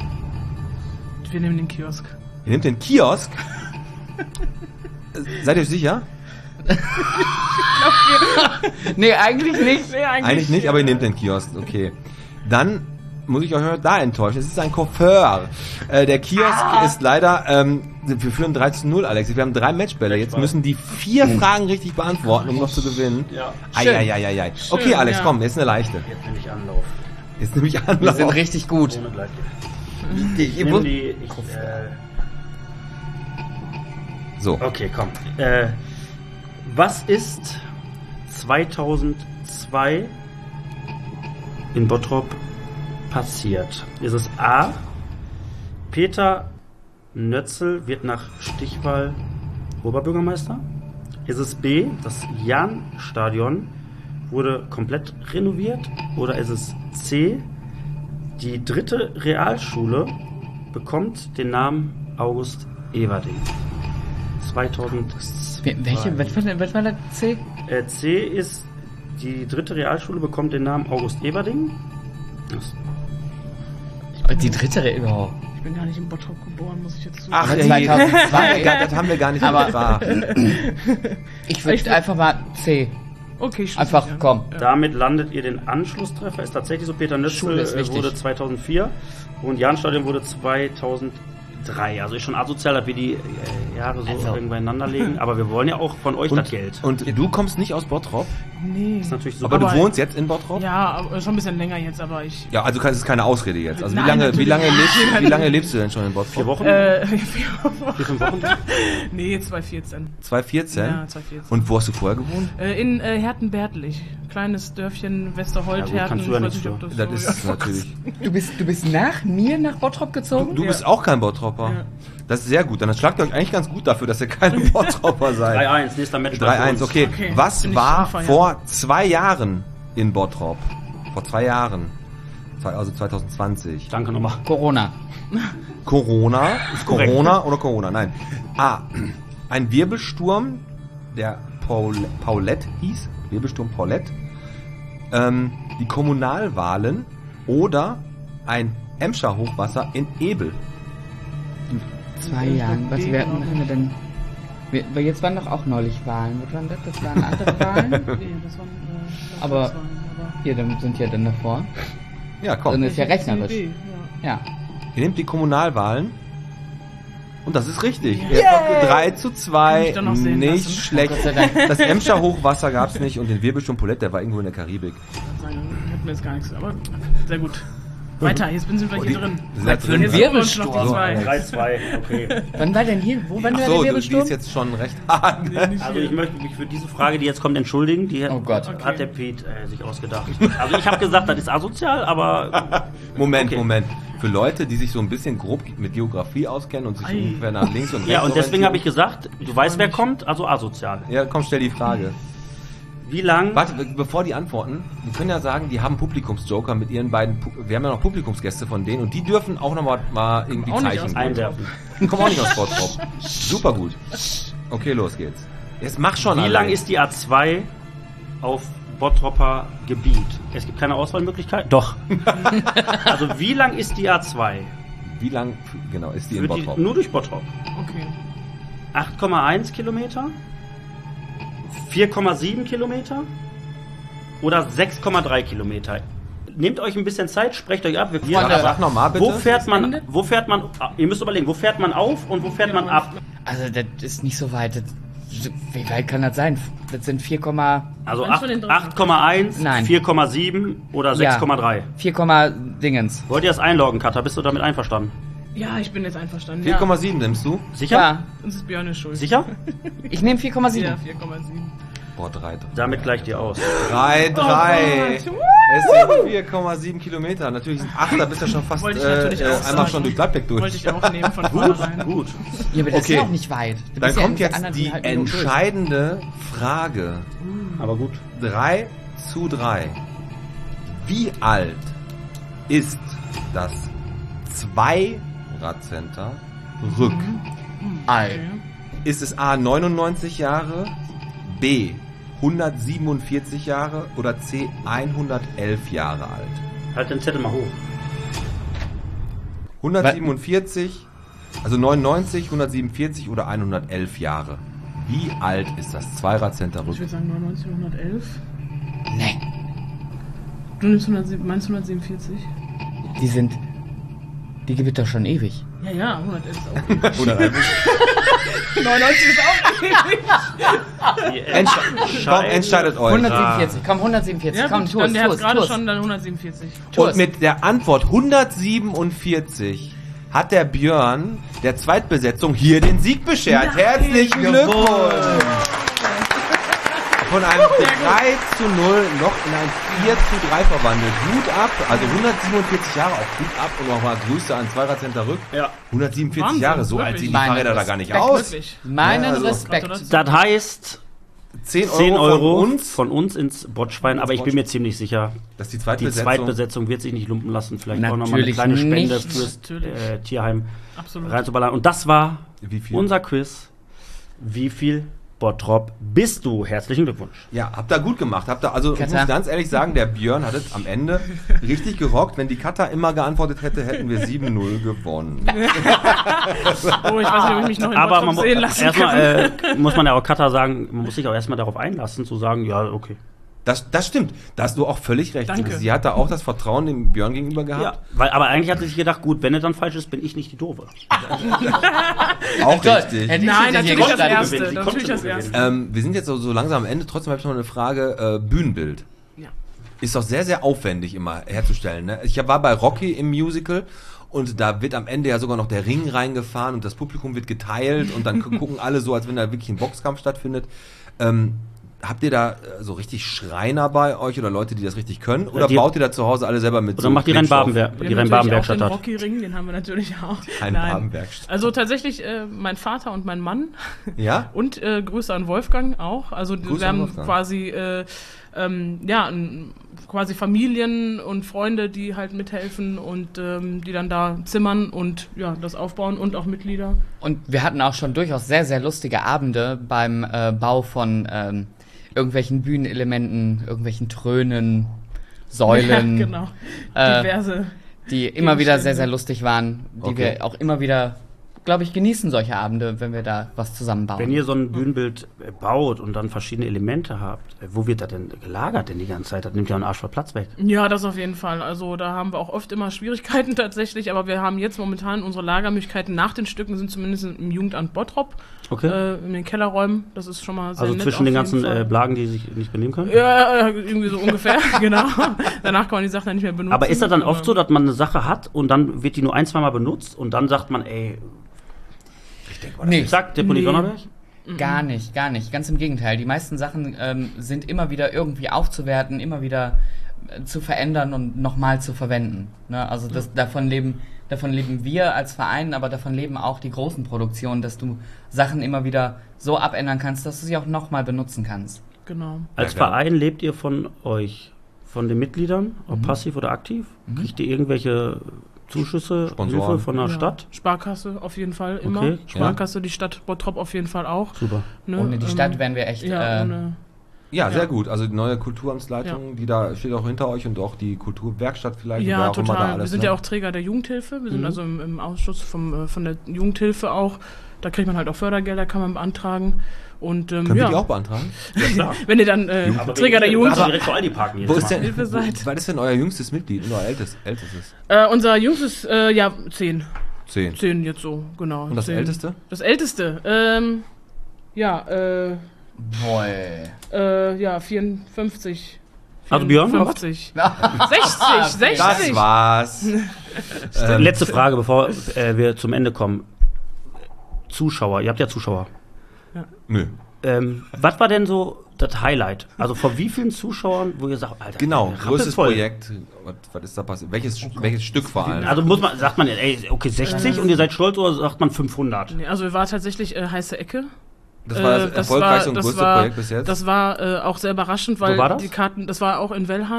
Wir nehmen den Kiosk. Ihr nehmt den Kiosk? Seid ihr euch sicher? Nee, eigentlich nicht. Nee, Eigentlich nicht, aber ihr nehmt den Kiosk, okay. Dann muss ich euch da enttäuschen. Es ist ein Coiffeur. Der Kiosk ist leider, wir führen 3:0, Alex. Wir haben 3 Matchbälle. Jetzt müssen die 4 Fragen richtig beantworten, um noch zu gewinnen. Ja. Eieieiei. Okay, Alex, ja. komm, jetzt eine leichte. Jetzt nehme ich Anlauf. Jetzt nehme ich Wir Anlauf. sind richtig gut. Ohne Bleistift. Ich Ich nehme die... So, Okay, komm. Was ist 2002 in Bottrop passiert? Ist es A. Peter Nötzel wird nach Stichwahl Oberbürgermeister? Ist es B. Das Jahnstadion wurde komplett renoviert? Oder ist es C. Die 3. Realschule bekommt den Namen August Everding? 2002. Welche? Was war das? C? C ist, die 3. Realschule bekommt den Namen August Everding. Die 3. Oh. Ich bin gar nicht in Bottrop geboren, muss ich jetzt zugeben. ach, Aber ey, 2002. das haben wir gar nicht Aber- gefragt. Ich würde einfach mal C. Okay, schließlich, Einfach, ja. komm. Ja. Damit landet ihr den Anschlusstreffer. Ist tatsächlich so, Peter Schule Nötzel ist wichtig. wurde 2004 und Jahnstadion wurde 2003. Also ist schon asozial, dass wir die Jahre so Also. irgendwann ineinander legen. Aber wir wollen ja auch von euch das Geld. Und du kommst nicht aus Bottrop, Nee. Das ist natürlich so. aber du Aber- wohnst jetzt in Bottrop? Ja, aber schon ein bisschen länger jetzt, aber ich... Ja, also es ist keine Ausrede jetzt. Also Nein, wie lange natürlich. wie lange lebst du denn schon in Bottrop? 4 Wochen? 4 5 Wochen? Nee, 2014. 2014? Ja, 2014. Und wo hast du vorher gewohnt? In Herten-Bertlich. Kleines Dörfchen, Westerholt, Ja, gut, Herten. kannst du ja Ich weiß nichts nicht, ob für. das Das so, ist natürlich. Du bist nach mir nach Bottrop gezogen? Du bist auch kein Bottropper. Ja. Das ist sehr gut. Dann schlagt ihr euch eigentlich ganz gut dafür, dass ihr keine Bottropper seid. 3-1, nächster Match. 3-1, okay. Okay, Was bin ich war on fire. vor 2 Jahren in Bottrop? Vor 2 Jahren. Also 2020. Danke nochmal. Corona. Corona? Ist korrekt. Corona oder Corona? Nein. A. Ein Wirbelsturm, der Paulette hieß. Wirbelsturm Paulette. Die Kommunalwahlen oder ein Emscher-Hochwasser in Ebel. 2 Jahren. Was B, werden wir denn? Weil jetzt waren doch auch neulich Wahlen. Was waren das? Das waren andere Wahlen? Nee, das waren, Aber- das waren, Hier, dann sind ja dann davor. Ja, Dann komm. ist ja rechnerisch. B, ja. Ja. Ihr nehmt die Kommunalwahlen. Und das ist richtig. 3:2. Kann ich doch noch sehen Nicht lassen. schlecht. Gott sei Dank. Das Emscher Hochwasser gab's nicht und den Wirbelsturm Paulette, der war irgendwo in der Karibik. Hat mir jetzt gar nichts, aber sehr gut. Weiter, jetzt sind wir hier drin. Sind da drin? Jetzt suchen wir uns noch die Wirbelsturm. zwei. 3-2, okay. Wann war denn hier? Wo war denn Ach der so, die Wirbelsturm? ist jetzt schon recht hart. Also ich möchte mich für diese Frage, die jetzt kommt, entschuldigen. Die Oh Gott. hat der Pete sich ausgedacht. Also ich habe gesagt, das ist asozial, aber Moment, Okay. Moment. Für Leute, die sich so ein bisschen grob mit Geografie auskennen und sich Ei. ungefähr nach links und rechts ja, und deswegen habe ich orientieren. gesagt, du weißt, wer kommt, also asozial. Ja, komm, stell die Frage. Wie lang? Warte, bevor die antworten, wir können ja sagen, die haben Publikumsjoker mit ihren beiden, wir haben ja noch Publikumsgäste von denen und die dürfen auch noch mal irgendwie Auch nicht Zeichen aus Einwerfen. Kommen auch nicht aus Bottrop. Super gut. Okay, los geht's. Jetzt mach schon, Wie Alex. lang ist die A2 auf Bottropper Gebiet? Es gibt keine Auswahlmöglichkeit? Doch. Also wie lang ist die A2? Wie lang, genau, ist die in Für die, Bottrop? nur durch Bottrop. Okay. 8,1 Kilometer? 4,7 Kilometer? Oder 6,3 Kilometer? Nehmt euch ein bisschen Zeit, sprecht euch ab. Wir Sag noch mal bitte. Wo fährt man, ihr müsst überlegen, wo fährt man auf und wo fährt man ab? Also, das ist nicht so weit. Wie weit kann das sein? Das sind 4, Also Eins von den drei. 8,1, Nein. 4,7 oder Ja. 6,3. 4, Dingens. Wollt ihr das einloggen, Katha? Bist du damit einverstanden? Ja, ich bin jetzt einverstanden. 4,7 nimmst du? Sicher? Ja, Uns ist Björn schuld. Sicher? ich nehme 4,7. Ja, 4,7. Boah, 3. Damit gleicht ihr aus. 3. Es sind 4,7 Kilometer. Natürlich sind 8, da bist du ja schon fast Wollte ich natürlich auch einmal sagen. schon durch Gladbeck durch. Wollte ich auch nehmen von vornherein. Gut. Ja, aber das Okay. ist ja auch nicht weit. Du Dann bist ja kommt in jetzt die 1,5 Minuten durch. entscheidende Frage. Aber gut. 3:3. Wie alt ist das Zweirad-Center Rück? Alt. Ist es A 99 Jahre, B 147 Jahre oder C 111 Jahre alt? Halt den Zettel mal hoch. 147, also 99, 147 oder 111 Jahre. Wie alt ist das Zweirad-Center Ich Rück? würde sagen 99 oder 111. Nee. Du nimmst 147? Die gibt es doch schon ewig. Ja, 111 ist auch ewig. 101. 99 ist auch ewig. Komm, entscheidet euch. 147, komm, 147, Ja, komm, gut, tu dann es, der tu hat es, gerade tu es. schon dann 147. Und mit der Antwort 147 hat der Björn der Zweitbesetzung hier den Sieg beschert. Herzlichen Glückwunsch! Von einem 3:0 noch in ein 4:3 verwandelt. Hut ab, also 147 Jahre, auch Hut ab und nochmal Grüße an Zweirad-Center Rück. Ja. 147 Wahnsinn, Jahre, so alt wirklich. sehen die Meinen Fahrräder da gar nicht Respekt, aus. Wirklich. Meinen Ja, also, Respekt. Gratulation. Das heißt 10 10 Euro Euro von uns, ins Botschwein, aber ich bin mir ziemlich sicher, dass die die Zweitbesetzung... Zweitbesetzung wird sich nicht lumpen lassen. Vielleicht auch nochmal eine Natürlich kleine Spende nicht. fürs Natürlich. Tierheim Absolut. reinzuballern. Und das war Wie viel? unser Quiz. Wie viel Bottrop bist du? Herzlichen Glückwunsch. Ja, habt ihr gut gemacht. Ich Kata. muss ganz ehrlich sagen, der Björn hat es am Ende richtig gerockt. Wenn die Kata immer geantwortet hätte, hätten wir 7:0 gewonnen. Oh, ich weiß nicht, ob ich mich noch in Aber Bottrop man sehen lassen kann. erstmal muss man ja auch Katha sagen, man muss sich auch erstmal darauf einlassen, zu sagen, ja, okay. Das stimmt. Da hast du auch völlig recht. Danke. Sie hat da auch das Vertrauen dem Björn gegenüber gehabt. Ja, aber eigentlich hat sie sich gedacht, gut, wenn er dann falsch ist, bin ich nicht die Doofe. Auch Toll, richtig. hätte ich Nein, jetzt hier natürlich das gestanden. Erste. gewinnen. Sie Natürlich konnte das nur Erste. Wir sind jetzt so langsam am Ende. Trotzdem habe ich noch eine Frage. Bühnenbild. Ja. Ist doch sehr, sehr aufwendig immer herzustellen. Ne? Ich war bei Rocky im Musical und da wird am Ende ja sogar noch der Ring reingefahren und das Publikum wird geteilt und dann gucken alle so, als wenn da wirklich ein Boxkampf stattfindet. Habt ihr da so richtig Schreiner bei euch oder Leute, die das richtig können? Oder baut ihr da zu Hause alle selber mit? Oder macht die Rennbabenwerkstatt Wir haben natürlich auch den statt. Rocky-Ring, den haben wir natürlich auch. Rennbabenwerkstatt. Also tatsächlich mein Vater und mein Mann Ja? und Grüße an Wolfgang auch. Also Grüße wir an haben haben quasi quasi Familien und Freunde, die halt mithelfen und die dann da zimmern und ja, das aufbauen und auch Mitglieder. Und wir hatten auch schon durchaus sehr, sehr lustige Abende beim Bau von irgendwelchen Bühnenelementen, irgendwelchen Trönen, Säulen, Ja, genau. Diverse. die immer wieder sehr, Gegenstände. sehr lustig waren, die Okay. wir auch immer wieder, glaube ich, genießen solche Abende, wenn wir da was zusammenbauen. Wenn ihr so ein Bühnenbild baut und dann verschiedene Elemente habt, wo wird das denn gelagert denn die ganze Zeit? Das nimmt ja einen Arsch voll Platz weg. Ja, das auf jeden Fall. Also da haben wir auch oft immer Schwierigkeiten tatsächlich, aber wir haben jetzt momentan unsere Lagermöglichkeiten nach den Stücken sind zumindest im Jugendamt Bottrop, Okay. in den Kellerräumen. Das ist schon mal sehr Also nett zwischen auf den jeden ganzen Fall. Blagen, die sich nicht benehmen können? Ja, irgendwie so ungefähr, genau. Danach kann man die Sachen dann nicht mehr benutzen. Aber ist das dann oft so, dass man eine Sache hat und dann wird die nur ein, zweimal benutzt und dann sagt man, ey, Nee, zack, Deponie Nee. Donnerberg? gar nicht, gar nicht. Ganz im Gegenteil. Die meisten Sachen sind immer wieder irgendwie aufzuwerten, immer wieder zu verändern und nochmal zu verwenden. Ne? Also davon leben wir als Verein, aber davon leben auch die großen Produktionen, dass du Sachen immer wieder so abändern kannst, dass du sie auch nochmal benutzen kannst. Genau. Als Ja, klar. Verein lebt ihr von euch, von den Mitgliedern, ob passiv oder aktiv? Kriegt ihr irgendwelche Zuschüsse, Sponsoren. Hilfe von der Ja. Stadt? Sparkasse auf jeden Fall immer. Okay, Sparkasse, die Stadt Bottrop auf jeden Fall auch. Super. Ne? Ohne die Stadt wären wir echt... Ja, ohne. Ja, sehr Ja. gut. Also die neue Kulturamtsleitung, die da steht auch hinter euch und auch die Kulturwerkstatt vielleicht. Ja, wer auch immer da total. alles, Wir sind ne? ja auch Träger der Jugendhilfe. Wir sind also im Ausschuss von der Jugendhilfe auch. Da kriegt man halt auch Fördergelder, kann man beantragen. Und Können wir ja, die auch beantragen? wenn ihr dann Träger der Jugend direkt vor Aldi parken Wo jedes ist Mal. denn, Hilfe seid. was ist denn euer jüngstes Mitglied und euer ältestes? unser jüngstes, 10. 10. 10 jetzt so, genau. Und das 10. älteste? Das älteste, 54. Also Björn, 50. 60. Das war's. Letzte Frage, bevor wir zum Ende kommen. Zuschauer, ihr habt ja Zuschauer. Nö. Was war denn so das Highlight? Also vor wie vielen Zuschauern, wo ihr sagt, Alter, Genau, rappelvoll. größtes Projekt. Was ist da passiert? Welches Stück vor allem? Also sagt man, ey, okay, 60 und ihr seid stolz oder sagt man 500? Nee, also war tatsächlich heiße Ecke. Das war das erfolgreichste und größte Projekt bis jetzt. Das war auch sehr überraschend, weil Wo war das? die Karten, das war auch in Wellheim.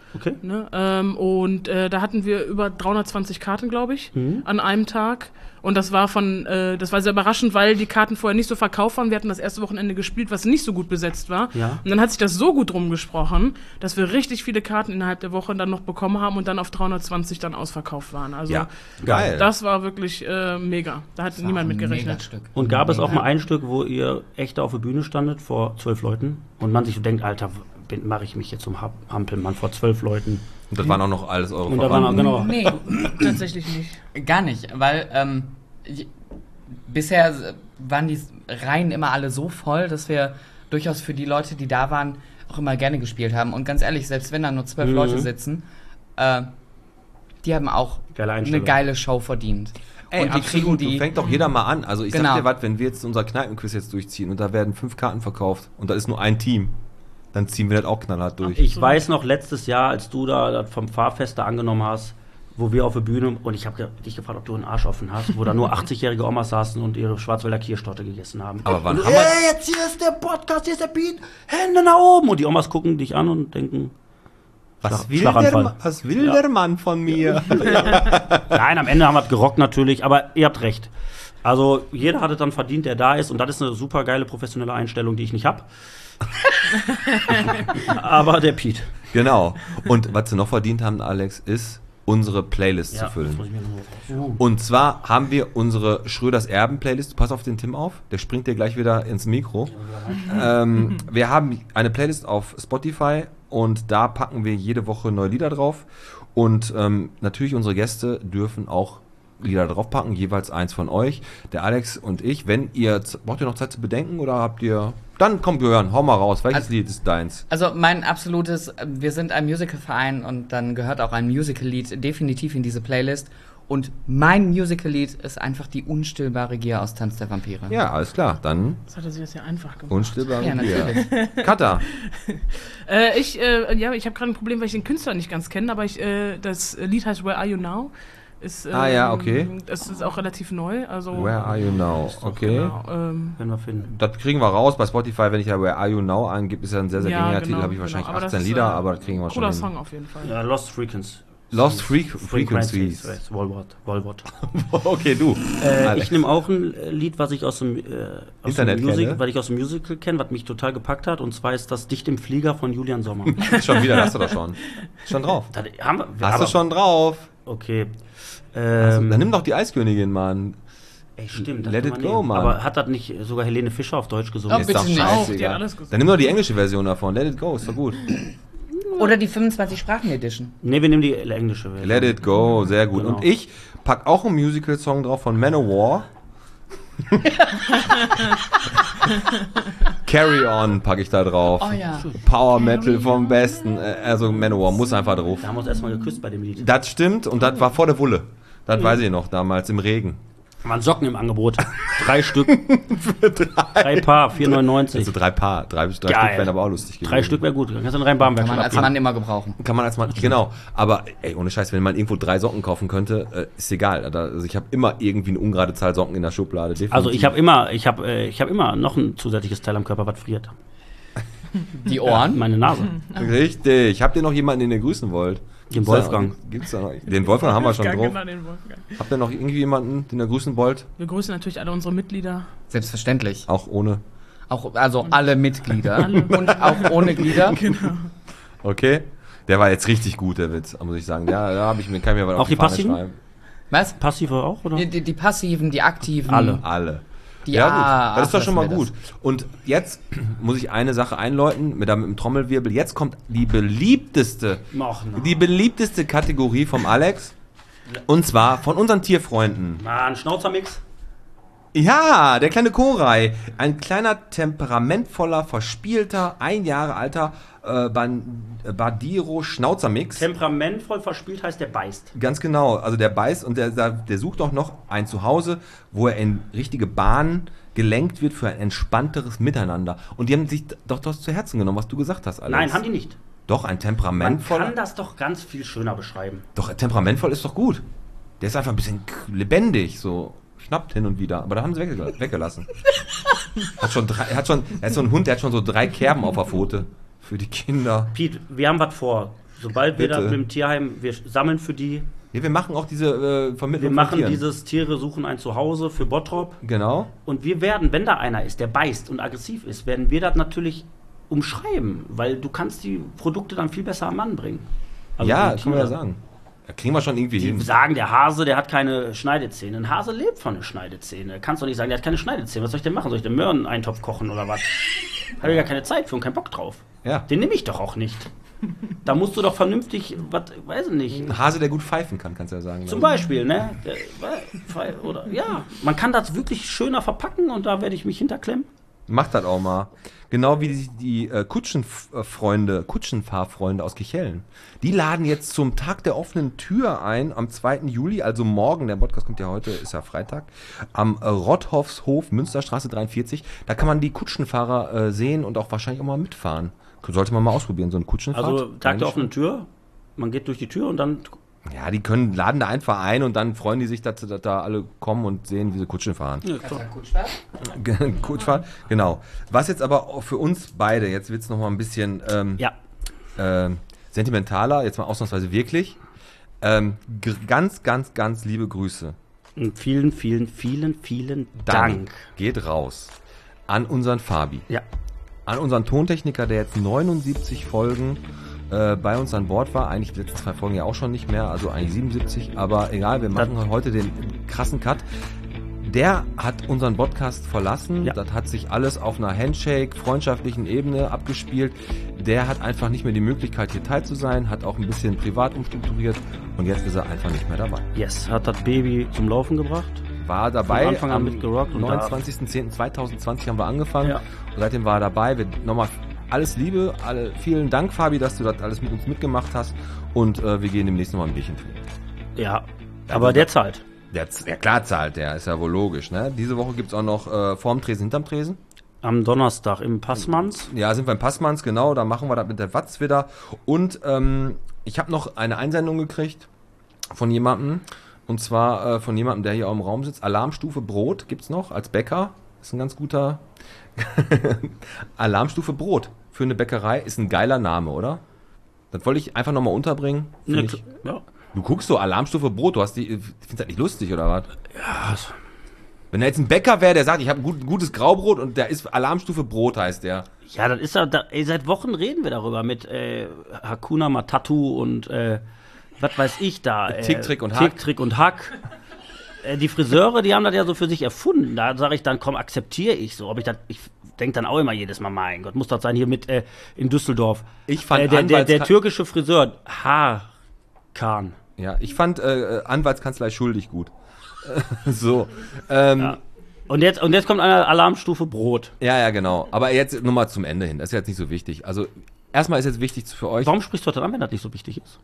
Okay. Ne? Da hatten wir über 320 Karten, glaube ich, an einem Tag. Und das war das war sehr überraschend, weil die Karten vorher nicht so verkauft waren. Wir hatten das erste Wochenende gespielt, was nicht so gut besetzt war. Ja. Und dann hat sich das so gut rumgesprochen, dass wir richtig viele Karten innerhalb der Woche dann noch bekommen haben und dann auf 320 dann ausverkauft waren. Also Ja, geil. das war wirklich mega. Da hat niemand mit gerechnet. Megastück. Und gab es auch mal ein Stück, wo ihr echt auf der Bühne standet vor 12 Leuten und man sich so denkt, Alter, mache ich mich jetzt zum Hampelmann vor 12 Leuten? Und das waren auch noch alles eure Und da waren auch, genau. Nee, Tatsächlich nicht. gar nicht, weil bisher waren die Reihen immer alle so voll, dass wir durchaus für die Leute, die da waren, auch immer gerne gespielt haben. Und ganz ehrlich, selbst wenn da nur 12 Leute sitzen, die haben auch Geile eine Einstellung. geile Show verdient. Ey, und die kriegen die. fängt doch jeder mal an. Also ich Genau. sag dir was, wenn wir jetzt unser Kneipenquiz jetzt durchziehen und da werden 5 Karten verkauft und da ist nur ein Team, dann ziehen wir das auch knallhart durch. Ich weiß noch, letztes Jahr, als du da das vom Fahrfest da angenommen hast, wo wir auf der Bühne, und ich habe dich gefragt, ob du einen Arsch offen hast, wo da nur 80-jährige Omas saßen und ihre Schwarzwälder Kirschtorte gegessen haben. Aber wann und haben wir- jetzt hier ist der Podcast, hier ist der Beat, Hände nach oben. Und die Omas gucken dich an und denken, Schlaganfall. was will der Mann von mir? Nein, am Ende haben wir es gerockt natürlich, aber ihr habt recht. Also jeder hat es dann verdient, der da ist, und das ist eine super geile professionelle Einstellung, die ich nicht habe. Aber der Piet. Genau. Und was sie noch verdient haben, Alex, ist unsere Playlist zu das muss füllen. ich mir noch mal- Und zwar haben wir unsere Schröders Erben-Playlist. Pass auf den Tim auf, der springt dir gleich wieder ins Mikro. Wir haben eine Playlist auf Spotify und da packen wir jede Woche neue Lieder drauf. Und natürlich unsere Gäste dürfen auch Lieder draufpacken, jeweils eins von euch. Der Alex und ich, braucht ihr noch Zeit zu bedenken oder habt ihr... Dann komm, Björn, hau mal raus. Welches Lied ist deins? Also mein absolutes, wir sind ein Musicalverein und dann gehört auch ein Musical-Lied definitiv in diese Playlist. Und mein Musical-Lied ist einfach die unstillbare Gier aus Tanz der Vampire. Ja, alles klar, dann Das hat er sich das ja einfach gemacht. unstillbare Ja, Gier. natürlich. Kata. Ich habe gerade ein Problem, weil ich den Künstler nicht ganz kenne, aber das Lied heißt Where Are You Now? Ja, okay. Das ist auch relativ neu. Also, Where Are You Now? Okay. Genau, Wenn wir finden. Das kriegen wir raus bei Spotify, wenn ich da Where Are You Now angebe, ist ja ein sehr, sehr Ja, gängiger genau, Titel, habe ich wahrscheinlich genau. Aber 18 das ist, Lieder, aber das kriegen wir schon cooler hin. Song auf jeden Fall. Ja, Lost Frequencies. Lost Frequencies. Volvot. Okay, du. Ich nehme auch ein Lied, was ich aus dem Internet kenne? was ich aus dem Musical kenne, was mich total gepackt hat, und zwar ist das Dicht im Flieger von Julian Sommer. Schon wieder, hast du doch schon. Schon drauf. Das haben wir, Hast aber, du schon drauf. Okay. Dann nimm doch die Eiskönigin, Mann. Ey, stimmt. das Let kann it man go, nehmen. Mann. Aber hat das nicht sogar Helene Fischer auf Deutsch gesungen? Oh, Ist doch bitte nicht. Auch, die scheißegal. hat alles gesagt. Dann nimm doch die englische Version davon. Let it go, ist doch gut. Oder die 25-Sprachen-Edition. Ne, wir nehmen die englische Version. Let it go, sehr gut. Genau. Und ich pack auch einen Musical-Song drauf von Manowar. Carry On packe ich da drauf. Oh ja. Power Metal vom Besten. Also Manowar muss einfach drauf. Da haben wir uns erstmal geküsst bei dem Lied. Das stimmt und das war vor der Wulle. Das weiß ich noch, damals im Regen. Da waren Socken im Angebot. 3 Stück. 3 Paar, 4,99. Also 3 Paar, 3 Stück Geil. wären aber auch lustig gewesen. 3 Stück wäre gut. Dann kannst du einen reinen Barmberg Kann man als Mann immer gebrauchen. Kann man als Mann, genau. Aber ey, ohne Scheiß, wenn man irgendwo 3 Socken kaufen könnte, ist egal. Also ich habe immer irgendwie eine ungerade Zahl Socken in der Schublade. Definitiv. Also ich habe immer noch ein zusätzliches Teil am Körper, was friert. Die Ohren. Meine Nase. Richtig. Habt ihr noch jemanden, den ihr grüßen wollt? Den Wolfgang. Gibt's da noch? Den Wolfgang haben wir schon drauf. Genau, den Wolfgang. Habt ihr noch irgendwie jemanden, den ihr grüßen wollt? Wir grüßen natürlich alle unsere Mitglieder. Selbstverständlich. Auch ohne. Auch, also alle Mitglieder. Und auch ohne Glieder. Okay. Der war jetzt richtig gut, der Witz, muss ich sagen. Ja, da kann ich mir was Auch auf die Fahne Passiven? schreiben. Was? Passive auch, oder? Die Passiven, die Aktiven. Alle. Alle. Die Ja, A- gut. Das ist doch schon mal lassen wir gut. Und jetzt muss ich eine Sache einläuten mit dem Trommelwirbel. Jetzt kommt die beliebteste Kategorie vom Alex. Und zwar von unseren Tierfreunden. Mann, Schnauzermix. Ja, der kleine Koray. Ein kleiner, temperamentvoller, verspielter, 1 Jahre alter Badiro-Schnauzermix. Temperamentvoll verspielt heißt, der beißt. Ganz genau. Also der beißt und der sucht auch noch ein Zuhause, wo er in richtige Bahnen gelenkt wird für ein entspannteres Miteinander. Und die haben sich doch zu Herzen genommen, was du gesagt hast, Alex. Nein, haben die nicht. Doch, ein Man temperamentvoller. kann das doch ganz viel schöner beschreiben. Doch, temperamentvoll ist doch gut. Der ist einfach ein bisschen lebendig, so schnappt hin und wieder. Aber da haben sie weggelassen. Er ist so ein Hund, der hat schon so 3 Kerben auf der Pfote. Für die Kinder. Piet, wir haben was vor Sobald wir Bitte. da mit dem Tierheim, wir sammeln für die, Ja, wir machen auch diese Vermittlung wir machen von Tieren. dieses Tiere suchen ein Zuhause für Bottrop. Genau. Und wir werden, wenn da einer ist, der beißt und aggressiv ist, werden wir das natürlich umschreiben, weil du kannst die Produkte dann viel besser am Mann bringen. Also Ja, die können wir ja Tiere. sagen. Da kriegen wir schon irgendwie Die hin. sagen, der Hase, der hat keine Schneidezähne. Ein Hase lebt von den Schneidezähnen. Kannst doch nicht sagen, der hat keine Schneidezähne. Was soll ich denn machen? Soll ich den Möhreneintopf kochen oder was? Habe ich gar keine Zeit für und keinen Bock drauf. Ja. Den nehme ich doch auch nicht. Da musst du doch vernünftig, was, weiß ich nicht. Ein Hase, der gut pfeifen kann, kannst du ja sagen. Zum Beispiel, ne? Oder, ja, man kann das wirklich schöner verpacken und da werde ich mich hinterklemmen. Macht das auch mal. Genau wie die Kutschenfahrfreunde aus Kichellen. Die laden jetzt zum Tag der offenen Tür ein, am 2. Juli, also morgen, der Podcast kommt ja heute, ist ja Freitag, am Rotthofshof, Münsterstraße 43. Da kann man die Kutschenfahrer sehen und auch wahrscheinlich auch mal mitfahren. Sollte man mal ausprobieren, so eine Kutschenfahrt. Also Tag der offenen Tür, man geht durch die Tür und dann Ja, die laden da einfach ein und dann freuen die sich, dass da alle kommen und sehen, wie sie Kutschen fahren. ja, klar. Kutschfahrt, genau. Was jetzt aber auch für uns beide, jetzt wird es nochmal ein bisschen sentimentaler, jetzt mal ausnahmsweise wirklich. Ganz, ganz, ganz liebe Grüße. Und vielen, vielen, vielen, vielen Dank. Geht raus an unseren Fabi. Ja. An unseren Tontechniker, der jetzt 79 Folgen bei uns an Bord war. Eigentlich die letzten 2 Folgen ja auch schon nicht mehr, also eigentlich 77. Aber egal, wir machen heute den krassen Cut. Der hat unseren Podcast verlassen. Ja. Das hat sich alles auf einer Handshake, freundschaftlichen Ebene abgespielt. Der hat einfach nicht mehr die Möglichkeit, hier teil zu sein, hat auch ein bisschen privat umstrukturiert und jetzt ist er einfach nicht mehr dabei. Yes, hat das Baby zum Laufen gebracht. War dabei, Von Anfang an am mitgerockt und 29.10.2020 haben wir angefangen. Ja. Und seitdem war er dabei. Nochmal alles Liebe, vielen Dank, Fabi, dass du das alles mit uns mitgemacht hast. Und wir gehen demnächst nochmal ein Bierchen trinken. Ja, aber der zahlt. Der klar zahlt, der ist ja wohl logisch. Ne? Diese Woche gibt es auch noch vorm Tresen, hinterm Tresen. Am Donnerstag im Passmanns. Ja, sind wir im Passmanns, genau. Da machen wir das mit der Watz wieder. Und ich habe noch eine Einsendung gekriegt von jemandem. Und zwar von jemandem, der hier auch im Raum sitzt. Alarmstufe Brot gibt's noch als Bäcker. Ist ein ganz guter Alarmstufe Brot für eine Bäckerei. Ist ein geiler Name, oder? Das wollte ich einfach nochmal unterbringen. Ja, Ich, ja. du guckst so Alarmstufe Brot. Findest das nicht lustig, oder was? Ja, Wenn da jetzt ein Bäcker wäre, der sagt, ich habe ein gutes Graubrot und der ist Alarmstufe Brot, heißt der. ja, das ist ja, seit Wochen reden wir darüber mit Hakuna Matatu und was weiß ich da. Tick, Trick und Hack. Tick, Trick und Hack. Die Friseure, die haben das ja so für sich erfunden. Da sage ich dann, komm, akzeptiere ich so. Ich denke dann auch immer jedes Mal, mein Gott, muss das sein hier mit in Düsseldorf. Ich fand der türkische Friseur, Hakan. Ja, ich fand Anwaltskanzlei Schuldig gut. So. Ja. Und jetzt kommt eine Alarmstufe Brot. Ja, genau. Aber jetzt nur mal zum Ende hin. Das ist jetzt nicht so wichtig. Also, erstmal ist jetzt wichtig für euch. Warum sprichst du das an, wenn das nicht so wichtig ist?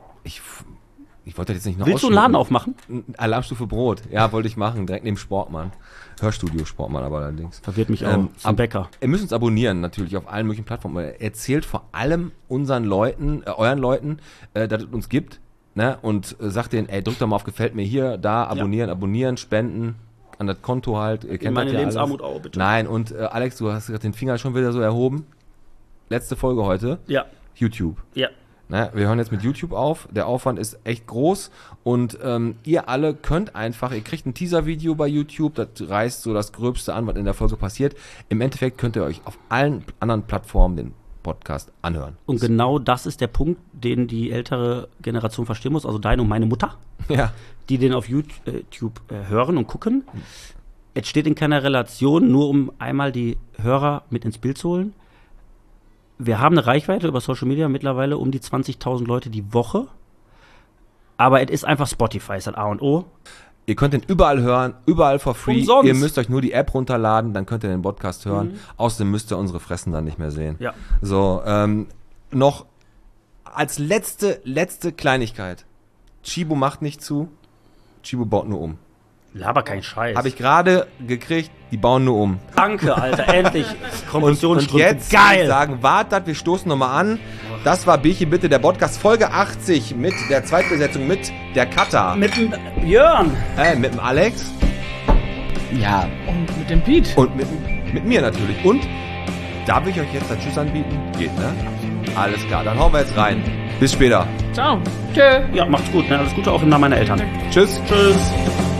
Ich wollte jetzt nicht noch Willst du einen Laden aufmachen? Alarmstufe Brot. Ja, wollte ich machen. Direkt neben Sportmann. Hörstudio Sportmann aber allerdings. Verwirrt mich auch. Zum Bäcker. Ihr müsst uns abonnieren, natürlich, auf allen möglichen Plattformen. Erzählt vor allem unseren Leuten, euren Leuten, dass es uns gibt. Ne? Und sagt denen, ey, drückt doch mal auf Gefällt mir hier, da, abonnieren, spenden. An das Konto halt. Ihr kennt Meine das ja Lebensarmut alles. auch, bitte. Nein, und Alex, du hast gerade den Finger schon wieder so erhoben. Letzte Folge heute. Ja. YouTube. Ja. Ne, wir hören jetzt mit YouTube auf. Der Aufwand ist echt groß. Und ihr alle könnt einfach, ihr kriegt ein Teaser-Video bei YouTube, das reißt so das Gröbste an, was in der Folge passiert. Im Endeffekt könnt ihr euch auf allen anderen Plattformen den Podcast anhören. Und genau das ist der Punkt, den die ältere Generation verstehen muss, also deine und meine Mutter, Ja. die den auf YouTube hören und gucken. Es steht in keiner Relation, nur um einmal die Hörer mit ins Bild zu holen. Wir haben eine Reichweite über Social Media mittlerweile um die 20.000 Leute die Woche. Aber es ist einfach Spotify, ist das A und O. Ihr könnt den überall hören, überall for free. Umsonst. Ihr müsst euch nur die App runterladen, dann könnt ihr den Podcast hören. Außerdem müsst ihr unsere Fressen dann nicht mehr sehen. Ja. So, noch als letzte Kleinigkeit. Chibo macht nicht zu, Chibo baut nur um. Laber kein Scheiß. Habe ich gerade gekriegt, die bauen nur um. Danke, Alter, endlich. Und Kompressionsstrümpfe. jetzt will ich geil. sagen, wartet, wir stoßen nochmal an. Das war Bierchen bitte, der Podcast Folge 80 mit der Zweitbesetzung mit der Kata. Mit dem Björn. Mit dem Alex Ja, Und mit dem Pete. und mit mir natürlich. Und darf ich euch jetzt ein Tschüss anbieten? Geht, ne? Alles klar, dann hauen wir jetzt rein. Bis später. Ciao. Tschö. Ja, macht's gut. Ne? Alles Gute auch im Namen meiner Eltern. Tschüss. Tschüss.